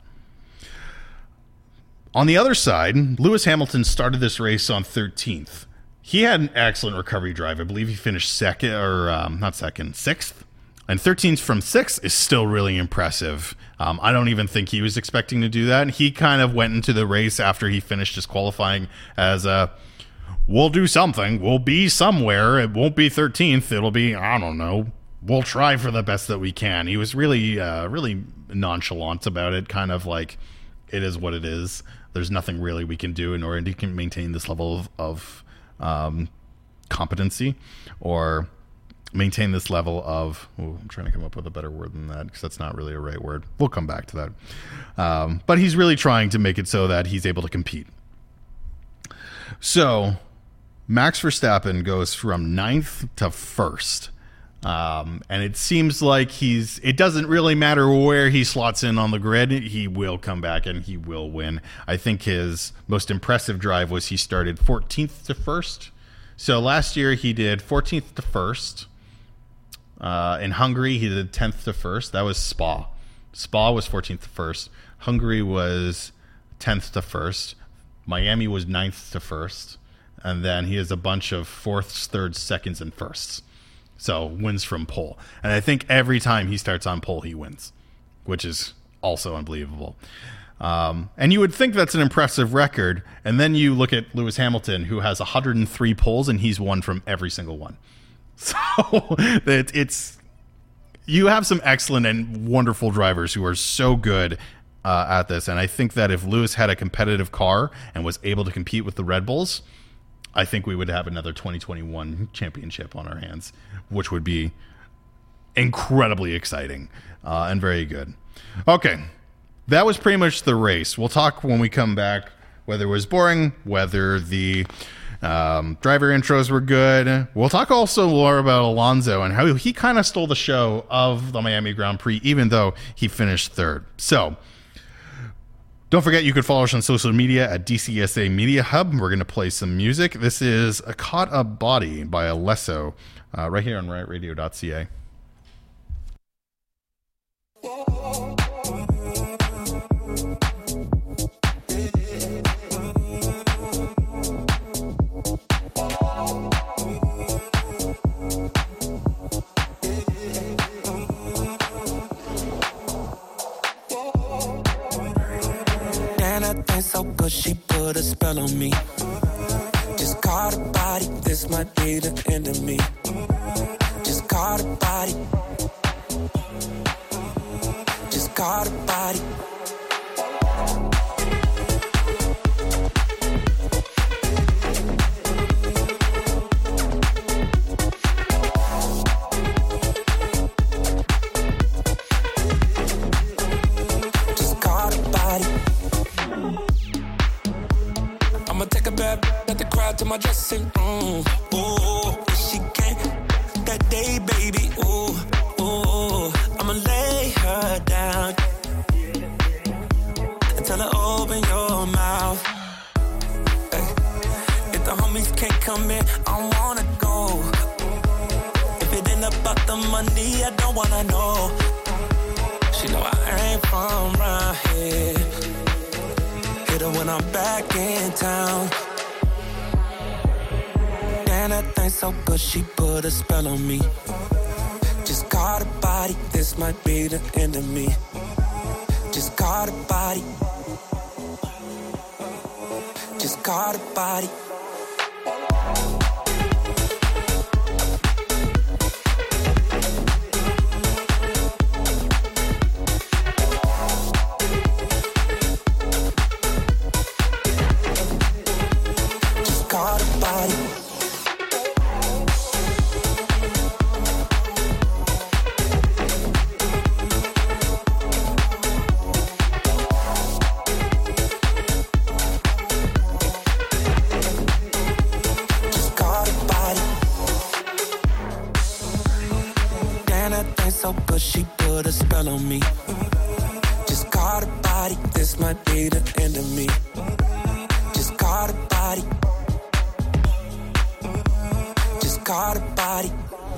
On the other side, Lewis Hamilton started this race on thirteenth. He had an excellent recovery drive. I believe he finished second, or um, not second, sixth. And thirteenth from sixth is still really impressive. Um, I don't even think he was expecting to do that. He kind of went into the race after he finished his qualifying as a, we'll do something. We'll be somewhere. It won't be thirteenth. It'll be, I don't know. We'll try for the best that we can. He was really, uh, really nonchalant about it. Kind of like, it is what it is. There's nothing really we can do in order to maintain this level of, of um, competency or maintain this level of, ooh, I'm trying to come up with a better word than that because that's not really a right word. We'll come back to that. Um, but he's really trying to make it so that he's able to compete. So Max Verstappen goes from ninth to first. Um, and it seems like he's, it doesn't really matter where he slots in on the grid. He will come back and he will win. I think his most impressive drive was he started fourteenth to first. So last year he did fourteenth to first. Uh, in Hungary, he did tenth to first. That was Spa. Spa was fourteenth to first. Hungary was tenth to first. Miami was ninth to first. And then he has a bunch of fourths, thirds, seconds, and firsts. So wins from pole. And I think every time he starts on pole, he wins, which is also unbelievable. Um, and you would think that's an impressive record. And then you look at Lewis Hamilton, who has one hundred three poles, and he's won from every single one. So it, it's, you have some excellent and wonderful drivers who are so good uh, at this. And I think that if Lewis had a competitive car and was able to compete with the Red Bulls, I think we would have another twenty twenty-one championship on our hands, which would be incredibly exciting uh, and very good. Okay, that was pretty much the race. We'll talk when we come back whether it was boring, whether the um, driver intros were good. We'll talk also more about Alonso and how he kind of stole the show of the Miami Grand Prix, even though he finished third. So don't forget, you can follow us on social media at D C S A Media Hub. We're going to play some music. This is A Caught Up Body by Alesso, uh, right here on riot radio dot c a. spell on me. Just caught a body, this might be the end of me. Just caught a body. Just caught a body. Just caught a body. I'ma take a bad at the crowd to my dressing room. Ooh, if she can't that day, baby. Ooh, ooh, I'ma lay her down and tell her open your mouth. Hey, if the homies can't come in, I don't wanna go. If it ain't about the money, I don't wanna know. She know I ain't from round here. Hit her when I'm back in town. And that thing so good, she put a spell on me. Just caught a body, this might be the end of me. Just caught a body. Just caught a body. Just caught a body. So good, she put a spell on me. Just caught a body, this might be the end of me. Just caught a body. Just caught a body.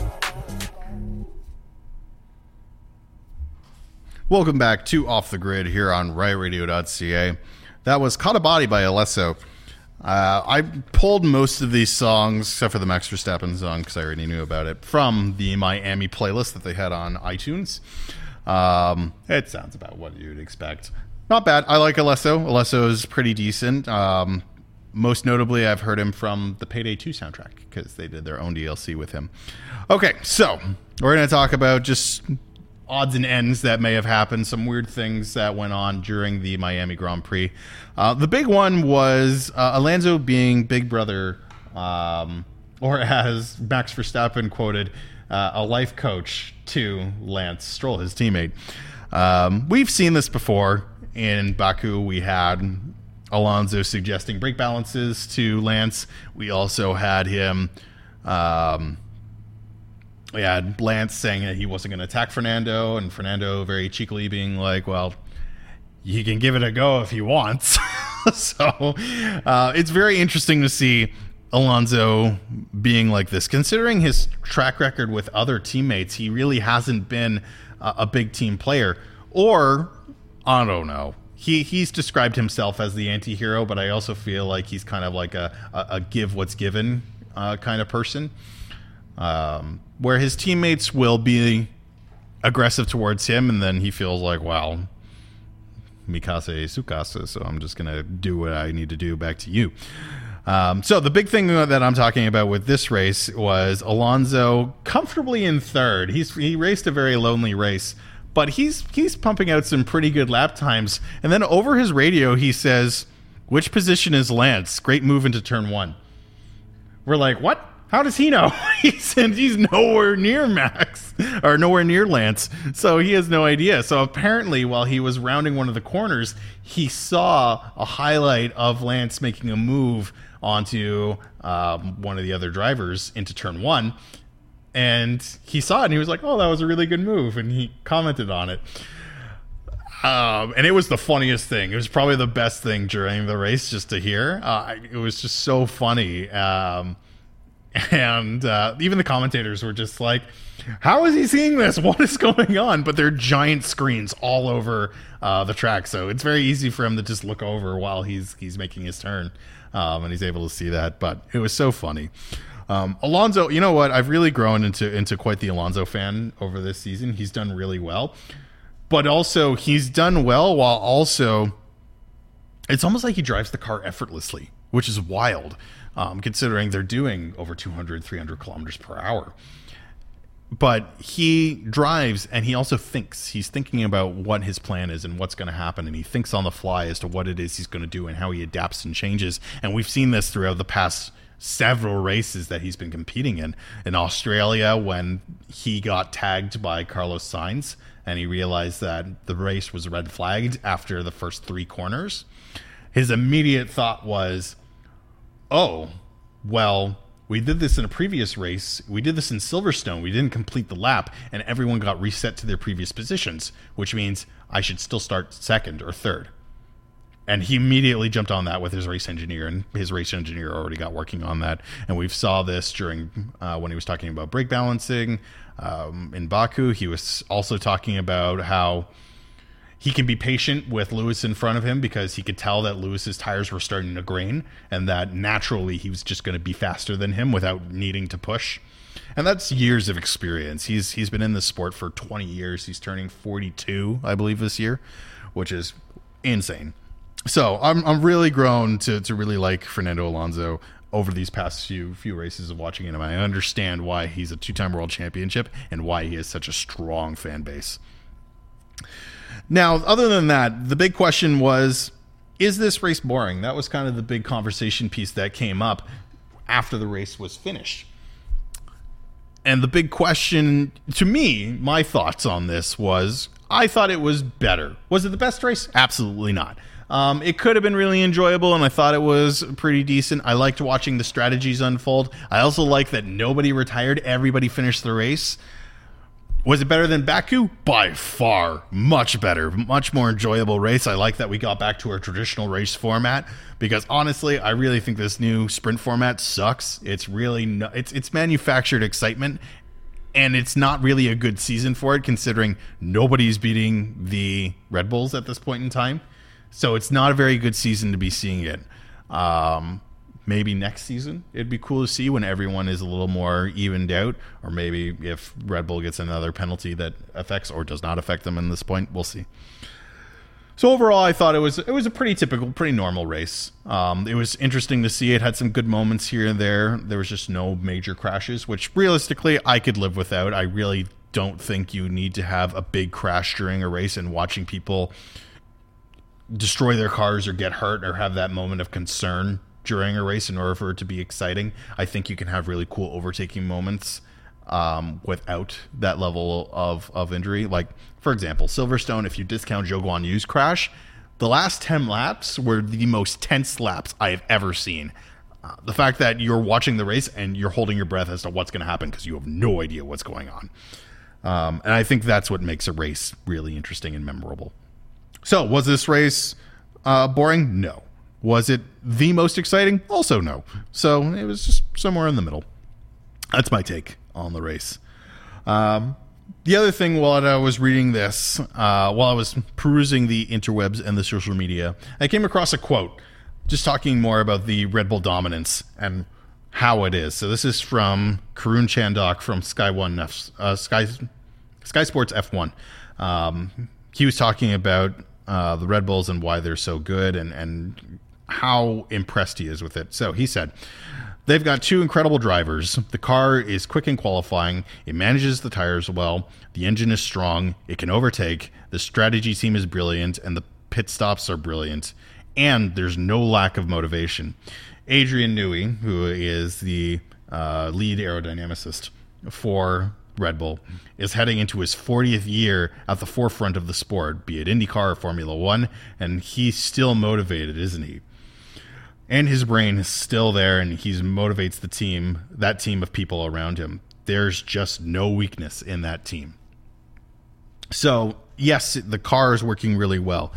Welcome back to Off the Grid here on riot radio dot c a. That was Caught a Body by Alesso. Uh, I pulled most of these songs, except for the Max Verstappen song, because I already knew about it, from the Miami playlist that they had on iTunes. Um, it sounds about what you'd expect. Not bad. I like Alesso. Alesso is pretty decent. Um, most notably, I've heard him from the Payday two soundtrack, because they did their own D L C with him. Okay, so we're going to talk about just odds and ends that may have happened, some weird things that went on during the Miami Grand Prix. Uh, the big one was uh, Alonso being Big Brother, um, or as Max Verstappen quoted, uh, a life coach to Lance Stroll, his teammate. Um, we've seen this before. In Baku, we had Alonso suggesting brake balances to Lance. We also had him... Um, We had Lance saying that he wasn't going to attack Fernando, and Fernando very cheekily being like, well, he can give it a go if he wants. so uh, it's very interesting to see Alonso being like this. Considering his track record with other teammates, he really hasn't been a, a big team player. Or, I don't know. He He's described himself as the anti-hero, but I also feel like he's kind of like a, a, a give what's given uh, kind of person. Um, where his teammates will be aggressive towards him, and then he feels like, well, mikase sukase, so I'm just going to do what I need to do back to you. Um, so the big thing that I'm talking about with this race was Alonso comfortably in third. He's he raced a very lonely race, but he's he's pumping out some pretty good lap times. And then over his radio, he says, which position is Lance? Great move into turn one. We're like, what? How does he know? He said he's nowhere near Max, or nowhere near Lance, so he has no idea. So apparently, while he was rounding one of the corners, he saw a highlight of Lance making a move onto um, one of the other drivers into turn one, and he saw it, and he was like, oh, that was a really good move, and he commented on it. Um, and it was the funniest thing. It was probably the best thing during the race just to hear. Uh, it was just so funny. Um, And uh, even the commentators were just like, how is he seeing this? What is going on? But they're giant screens all over uh, the track. So it's very easy for him to just look over while he's he's making his turn. Um, and he's able to see that. But it was so funny. Um, Alonso, you know what? I've really grown into, into quite the Alonso fan over this season. He's done really well. But also, he's done well while also... It's almost like he drives the car effortlessly. which is wild, um, considering they're doing over two hundred, three hundred kilometers per hour. But he drives and he also thinks. He's thinking about what his plan is and what's going to happen. And he thinks on the fly as to what it is he's going to do and how he adapts and changes. And we've seen this throughout the past several races that he's been competing in. In Australia, when he got tagged by Carlos Sainz and he realized that the race was red flagged after the first three corners, his immediate thought was, oh, well, we did this in a previous race. We did this in Silverstone. We didn't complete the lap, and everyone got reset to their previous positions, which means I should still start second or third. And he immediately jumped on that with his race engineer, and his race engineer already got working on that. And we saw this during uh, when he was talking about brake balancing um, in Baku. He was also talking about how he can be patient with Lewis in front of him because he could tell that Lewis's tires were starting to grain and that naturally he was just going to be faster than him without needing to push. And that's years of experience. He's he's been in the sport for twenty years. He's turning forty-two, I believe, this year, which is insane. So I'm I'm really grown to to really like Fernando Alonso over these past few few races of watching him. I understand why he's a two-time world championship and why he has such a strong fan base. Now, other than that, the big question was, is this race boring? That was kind of the big conversation piece that came up after the race was finished. And the big question, to me, my thoughts on this was, I thought it was better. Was it the best race? Absolutely not. Um, it could have been really enjoyable, and I thought it was pretty decent. I liked watching the strategies unfold. I also liked that nobody retired. Everybody finished the race. Was it better than Baku? By far. Much better. Much more enjoyable race. I like that we got back to our traditional race format because honestly, I really think this new sprint format sucks. It's really no, it's it's manufactured excitement, and it's not really a good season for it considering nobody's beating the Red Bulls at this point in time. So it's not a very good season to be seeing it. Um, maybe next season it'd be cool to see when everyone is a little more evened out, or maybe if Red Bull gets another penalty that affects or does not affect them in this point, we'll see. So overall, I thought it was it was a pretty typical, pretty normal race. Um, it was interesting to see. It had some good moments here and there. There was just no major crashes, which realistically I could live without. I really don't think you need to have a big crash during a race and watching people destroy their cars or get hurt or have that moment of concern during a race in order for it to be exciting. I think you can have really cool overtaking moments um, without that level of, of injury. Like, for example, Silverstone, if you discount Zhou Guan Yu's crash, the last ten laps were the most tense laps I have ever seen. Uh, the fact that you're watching the race and you're holding your breath as to what's going to happen because you have no idea what's going on. Um, and I think that's what makes a race really interesting and memorable. So, was this race uh, boring? No. Was it the most exciting? Also no. So it was just somewhere in the middle. That's my take on the race. Um, the other thing while I was reading this, uh, while I was perusing the interwebs and the social media, I came across a quote just talking more about the Red Bull dominance and how it is. So this is from Karun Chandok from Sky One, F, uh, Sky Sky Sports F one. Um, he was talking about uh, the Red Bulls and why they're so good and and how impressed he is with it. So he said, they've got two incredible drivers. The car is quick in qualifying. It manages the tires well. The engine is strong. It can overtake. The strategy team is brilliant, and the pit stops are brilliant. And there's no lack of motivation. Adrian Newey, who is the uh, lead aerodynamicist for Red Bull, is heading into his fortieth year at the forefront of the sport, be it IndyCar or Formula One, and he's still motivated, isn't he? And his brain is still there, and he motivates the team, that team of people around him. There's just no weakness in that team. So, yes, the car is working really well,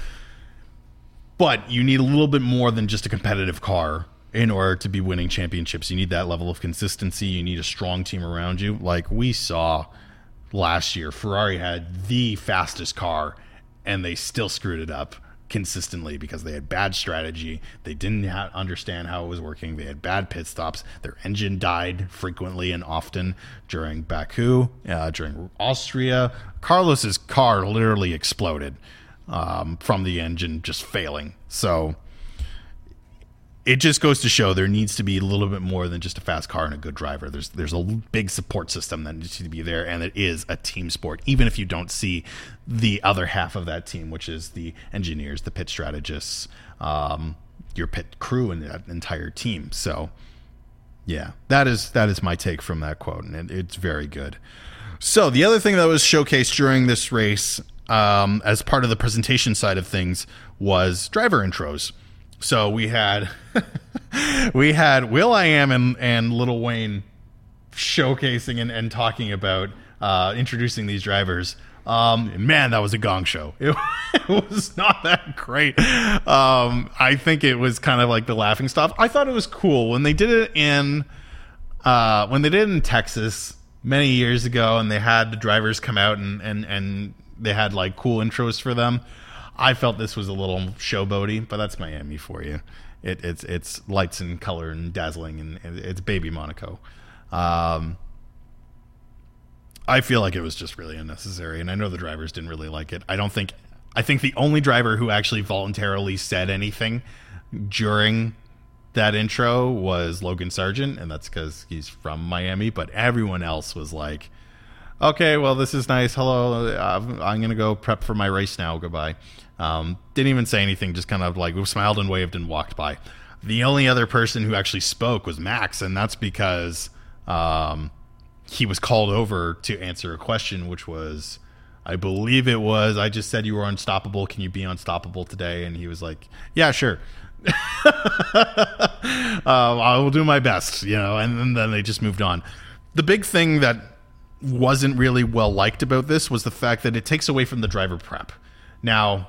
but you need a little bit more than just a competitive car in order to be winning championships. You need that level of consistency. You need a strong team around you. Like we saw last year, Ferrari had the fastest car, and they still screwed it up consistently because they had bad strategy. They didn't ha- understand how it was working. They had bad pit stops. Their engine died frequently and often during Baku, uh, during Austria. Carlos's car literally exploded um, from the engine just failing. So it just goes to show there needs to be a little bit more than just a fast car and a good driver. There's there's a big support system that needs to be there, and it is a team sport, even if you don't see the other half of that team, which is the engineers, the pit strategists, um, your pit crew, and that entire team. So, yeah, that is that is my take from that quote, and it, it's very good. So the other thing that was showcased during this race, um, as part of the presentation side of things, was driver intros. So we had we had Will.i.am and, and Lil Wayne showcasing and, and talking about uh, introducing these drivers. Um, man, that was a gong show. It, it was not that great. Um, I think it was kind of like the laughing stock. I thought it was cool when they did it in uh, when they did it in Texas many years ago, and they had the drivers come out and and, and they had like cool intros for them. I felt this was a little showboaty, but that's Miami for you. It, it's it's lights and color and dazzling, and it's baby Monaco. Um, I feel like it was just really unnecessary, and I know the drivers didn't really like it. I don't think. I think the only driver who actually voluntarily said anything during that intro was Logan Sargent, and that's because he's from Miami. But everyone else was like, okay, well, this is nice. Hello, I'm, I'm going to go prep for my race now. Goodbye. Um, didn't even say anything, just kind of like smiled and waved and walked by. The only other person who actually spoke was Max, and that's because um, he was called over to answer a question, which was, I believe it was, I just said you were unstoppable. Can you be unstoppable today? And he was like, yeah, sure. uh, I will do my best, you know, and, and then they just moved on. The big thing that wasn't really well liked about this was the fact that it takes away from the driver prep. Now,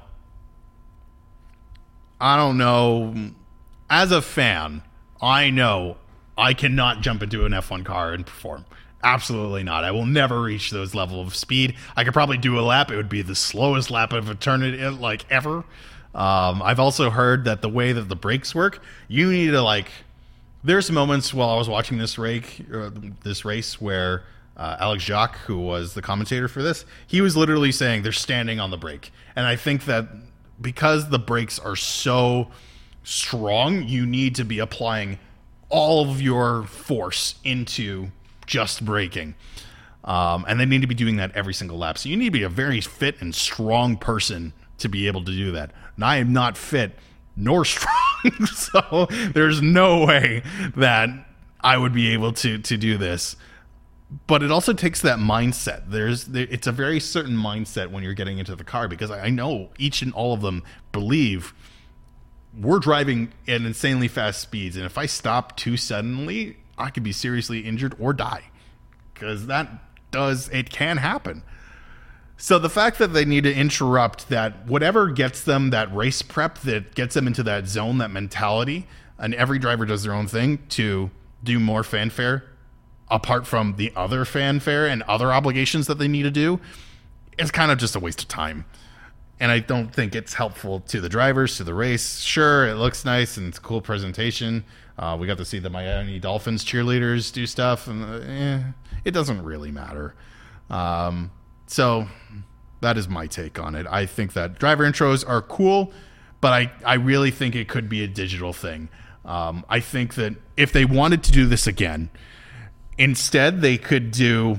I don't know, as a fan, I know I cannot jump into an F one car and perform. Absolutely not. I will never reach those level of speed. I could probably do a lap. It would be the slowest lap of eternity, like ever. Um, I've also heard that the way that the brakes work, you need to like, there's moments while I was watching this race, uh, this race where Uh, Alex Jacques, who was the commentator for this, he was literally saying they're standing on the brake. And I think that because the brakes are so strong, you need to be applying all of your force into just braking. Um, and they need to be doing that every single lap. So you need to be a very fit and strong person to be able to do that. And I am not fit nor strong. So there's no way that I would be able to, to do this. But it also takes that mindset. There's, there, it's a very certain mindset when you're getting into the car, because I know each and all of them believe we're driving at insanely fast speeds, and if I stop too suddenly, I could be seriously injured or die, because that does, it can happen. So the fact that they need to interrupt that, whatever gets them that race prep, that gets them into that zone, that mentality, and every driver does their own thing to do more fanfare, apart from the other fanfare and other obligations that they need to do, is kind of just a waste of time. And I don't think it's helpful to the drivers, to the race. Sure, it looks nice and it's a cool presentation. Uh, we got to see the Miami Dolphins cheerleaders do stuff, and uh, eh, it doesn't really matter. Um, so that is my take on it. I think that driver intros are cool, but I, I really think it could be a digital thing. Um, I think that if they wanted to do this again, instead, they could do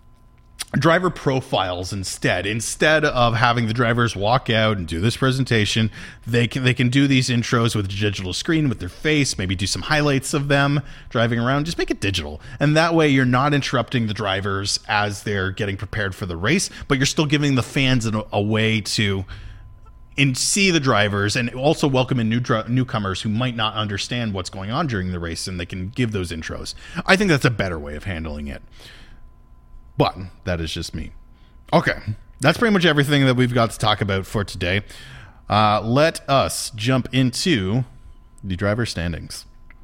driver profiles instead. Instead of having the drivers walk out and do this presentation, they can they can do these intros with a digital screen with their face, maybe do some highlights of them driving around. Just make it digital. And that way you're not interrupting the drivers as they're getting prepared for the race, but you're still giving the fans a, a way to and see the drivers, and also welcome in new dr- newcomers who might not understand what's going on during the race, and they can give those intros. I think that's a better way of handling it. But that is just me. Okay, that's pretty much everything that we've got to talk about for today. Uh, let us jump into the driver standings.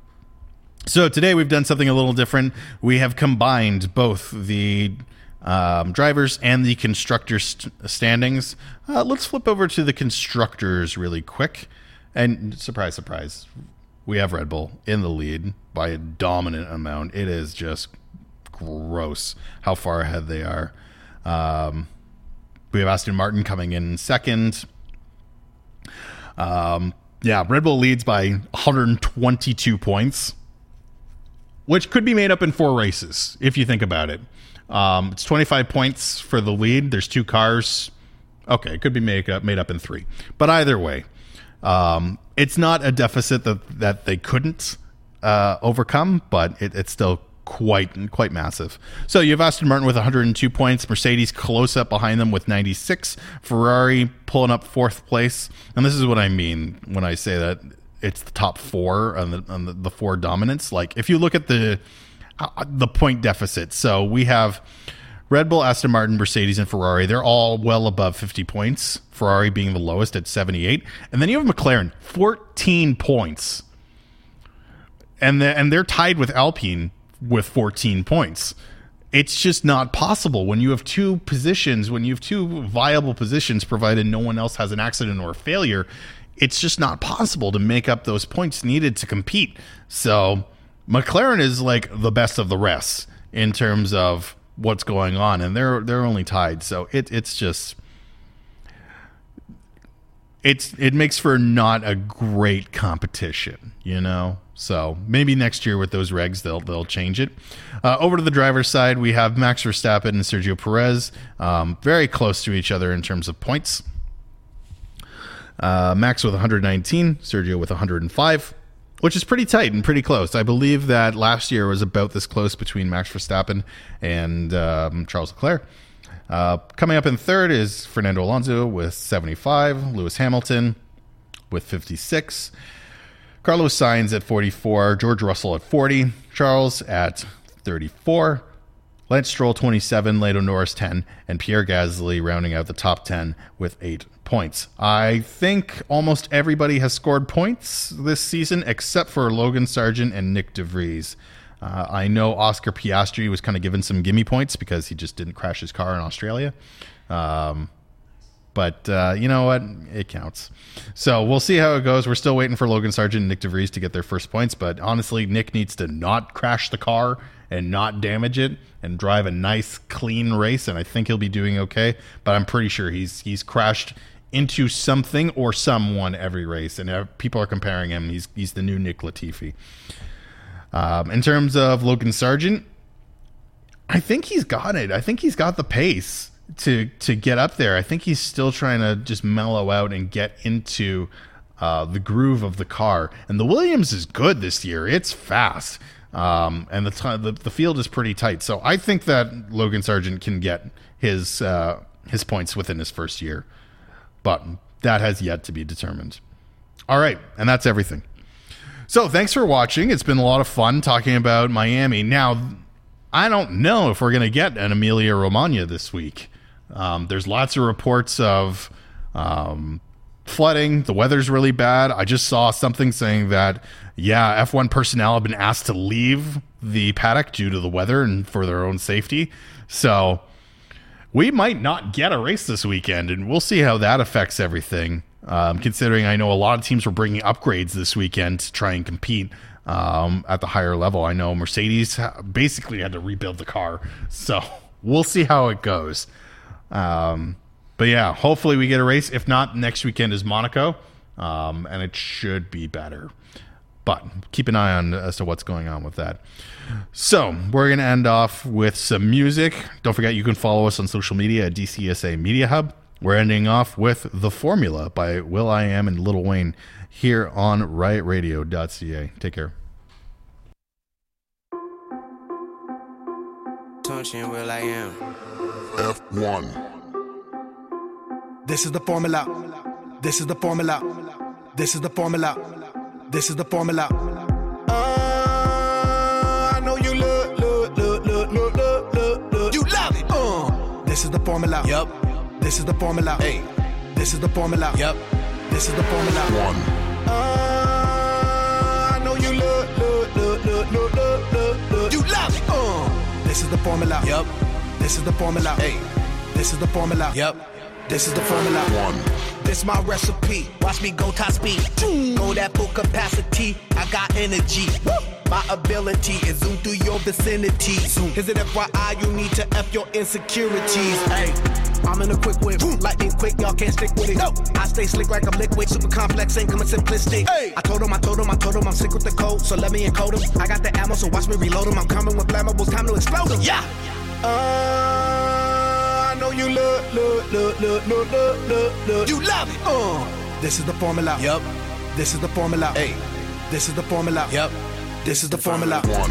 So today we've done something a little different. We have combined both the Um, drivers and the constructor st- standings. Uh, let's flip over to the constructors really quick. And surprise, surprise, we have Red Bull in the lead by a dominant amount. It is just gross how far ahead they are. Um, we have Aston Martin coming in second. Um, Yeah, Red Bull leads by one hundred twenty-two points, which could be made up in four races, if you think about it. Um, it's twenty-five points for the lead. There's two cars. Okay, it could be made up, made up in three. But either way, um, it's not a deficit that, that they couldn't uh, overcome, but it, it's still quite quite massive. So you have Aston Martin with one hundred two points, Mercedes close up behind them with ninety-six, Ferrari pulling up fourth place. And this is what I mean when I say that it's the top four on the, on the, the four dominants. Like if you look at the uh, the point deficit, so we have Red Bull, Aston Martin, Mercedes, and Ferrari. They're all well above fifty points, Ferrari being the lowest at seventy-eight. And then you have McLaren, fourteen points. And, the, and they're tied with Alpine with fourteen points. It's just not possible when you have two positions, when you have two viable positions, provided no one else has an accident or a failure. It's just not possible to make up those points needed to compete. So McLaren is like the best of the rest in terms of what's going on, and they're they're only tied. So it it's just it's it makes for not a great competition, you know. So maybe next year with those regs they'll they'll change it. Uh, over to the driver's side, we have Max Verstappen and Sergio Perez, um, very close to each other in terms of points. Uh, Max with one hundred nineteen, Sergio with one hundred five, which is pretty tight and pretty close. I believe that last year was about this close between Max Verstappen and um, Charles Leclerc. Uh, coming up in third is Fernando Alonso with seventy-five, Lewis Hamilton with fifty-six, Carlos Sainz at forty-four, George Russell at forty, Charles at thirty-four, Lance Stroll twenty-seven, Lando Norris ten, and Pierre Gasly rounding out the top ten with eight points. I think almost everybody has scored points this season except for Logan Sargent and Nick DeVries. Uh, I know Oscar Piastri was kind of given some gimme points because he just didn't crash his car in Australia. Um, but uh, you know what? It counts. So we'll see how it goes. We're still waiting for Logan Sargent and Nick DeVries to get their first points. But honestly, Nick needs to not crash the car and not damage it and drive a nice, clean race. And I think he'll be doing okay. But I'm pretty sure he's he's crashed into something or someone every race. And people are comparing him. He's, he's the new Nick Latifi. Um, in terms of Logan Sargent, I think he's got it. I think he's got the pace to to get up there. I think he's still trying to just mellow out and get into uh, the groove of the car. And the Williams is good this year. It's fast. Um, and the, t- the the field is pretty tight. So I think that Logan Sargent can get his uh, his points within his first year. But that has yet to be determined. All right, and that's everything. So thanks for watching. It's been a lot of fun talking about Miami. Now, I don't know if we're going to get an Emilia-Romagna this week. Um, there's lots of reports of um, flooding. The weather's really bad. I just saw something saying that, yeah, F one personnel have been asked to leave the paddock due to the weather and for their own safety. So we might not get a race this weekend, and we'll see how that affects everything. Um, considering I know a lot of teams were bringing upgrades this weekend to try and compete um, at the higher level. I know Mercedes basically had to rebuild the car. So we'll see how it goes. Um, but yeah, hopefully we get a race. If not, next weekend is Monaco, um, and it should be better. But keep an eye on as to what's going on with that. So we're going to end off with some music. Don't forget you can follow us on social media at D C S A Media Hub. We're ending off with The Formula by Will I Am and Lil Wayne here on riot radio dot c a. Take care. Touching Will I Am. F one. This is the formula. This is the formula. This is the formula. This is the formula. Uh, I know you look, look, look, look, look, look, look, look. You love it. Uh, this is the formula. Yup. This is the formula. Hey. This is the formula. Yep. This is the formula. One. Uh, I know you look, look, look, look, look, look, look, look. You love it. Uh, this is the formula. Yep. This is the formula. Hey. This is the formula. Yep. This is the formula. One. This my recipe. Watch me go top speed. Go that full capacity. I got energy. Woo. My ability is zoom through your vicinity. Zoom. Is it F Y I? You need to F your insecurities. Hey, I'm in a quick whip, lightning quick, y'all can't stick with it. No, I stay slick like I'm liquid, super complex, ain't coming simplistic. Hey, I told him, I told him, I told him, I'm sick with the code, so let me encode him. I got the ammo, so watch me reload him. I'm coming with flammables, time to explode him. Yeah. Uh, I know you love, love, love, love, love, love, love, love. You love it. Uh, this is the formula. Yup. This is the formula. Hey, this is the formula. Yup. This is the formula. One.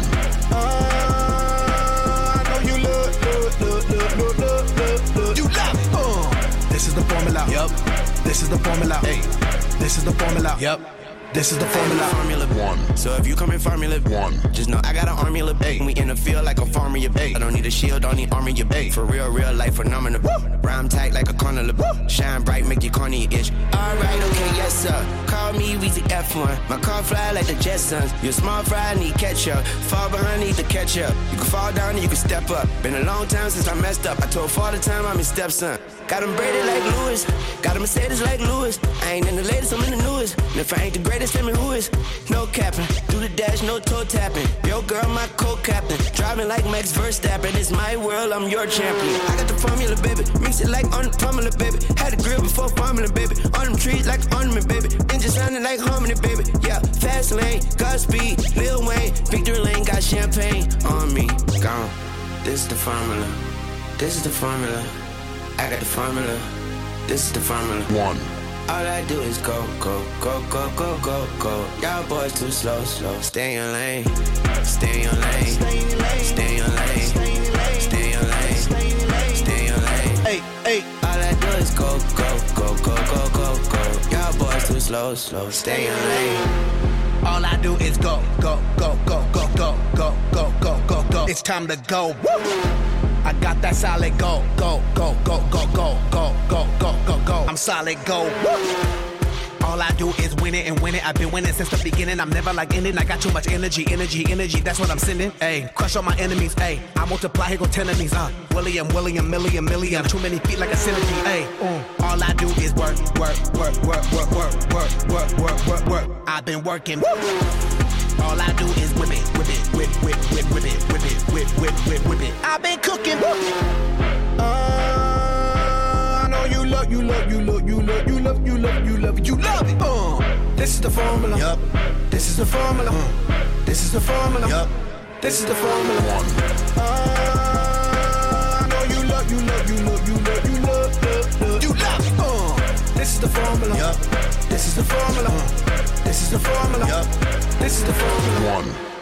Uh, I know you love, love, love, love, love, love, love, love. You love it. Uh, this is the formula. Yup. This is the formula. Hey, this is the formula. Yup. This is the formula. Formula one. So if you come in Formula one, just know I got an army of bait. We in the field like a farmer, you bait. I don't need a shield, don't need armor, you bait. For real, real life phenomenal. Rhyme tight like a carnival. Shine bright, make your corny itch. Alright, okay, yes sir. Call me Weezy F one. My car fly like the Jetsons. You're small fry, need ketchup. Fall behind, need to catch up. You can fall down and you can step up. Been a long time since I messed up. I told father time I'm his stepson. Got him braided like Lewis. Got a Mercedes like Lewis. I ain't in the latest, I'm in the newest. And if I ain't the greatest, tell me who is. No capping, do the dash, no toe tapping. Yo girl, my co-captain. Driving like Max Verstappen. It's my world, I'm your champion. I got the formula, baby. Mix it like on the formula, baby. Had a grill before formula, baby. On them trees like ornament, baby. Engine sounding like harmony, baby. Yeah, fast lane, Godspeed, Lil Wayne. Victory lane, got champagne on me. Gone. This is the formula. This is the formula. I got the formula. This is the formula. One. All I do is go, go, go, go, go, go, go. Y'all boys too slow, slow. Stay in your lane. Stay in your lane. Stay in your lane. Stay in your lane. Stay in your lane. Stay in your lane. Hey, hey. All I do is go, go, go, go, go, go, go. Y'all boys too slow, slow. Stay in your lane. All I do is go, go, go, go, go, go, go, go, go, go, go. It's time to go. Woo! I got that solid go, go, go, go, go, go, go, go, go, go, go. I'm solid go. Woo! All I do is win it and win it. I've been winning since the beginning. I'm never like ending. I got too much energy, energy, energy. That's what I'm sending. Ayy, crush all my enemies. Ayy, I multiply, here go ten enemies. Uh, William, William, million, million. Too many feet like a centipede. Ayy, uh, all I do is work, work, work, work, work, work, work, work, work, work, work. I've been working. Woo! All I do is whip it, whip it, whip, whip, whip, whip it, whip it, whip, whip, whip, whip it. I've been cooking. Uh, I know you love, you love, you love, you love, you love, you love, you love, you love it. Uh, this is the formula. Yup. This is the formula. Uh, this is the formula. Yup. This is the formula. One. Uh, I know you love, you love, you love, you love, you love, love, love. You love it. Uh, this is the formula. Yup. This is the formula. Uh, this is the formula. Yup. This is the formula. One.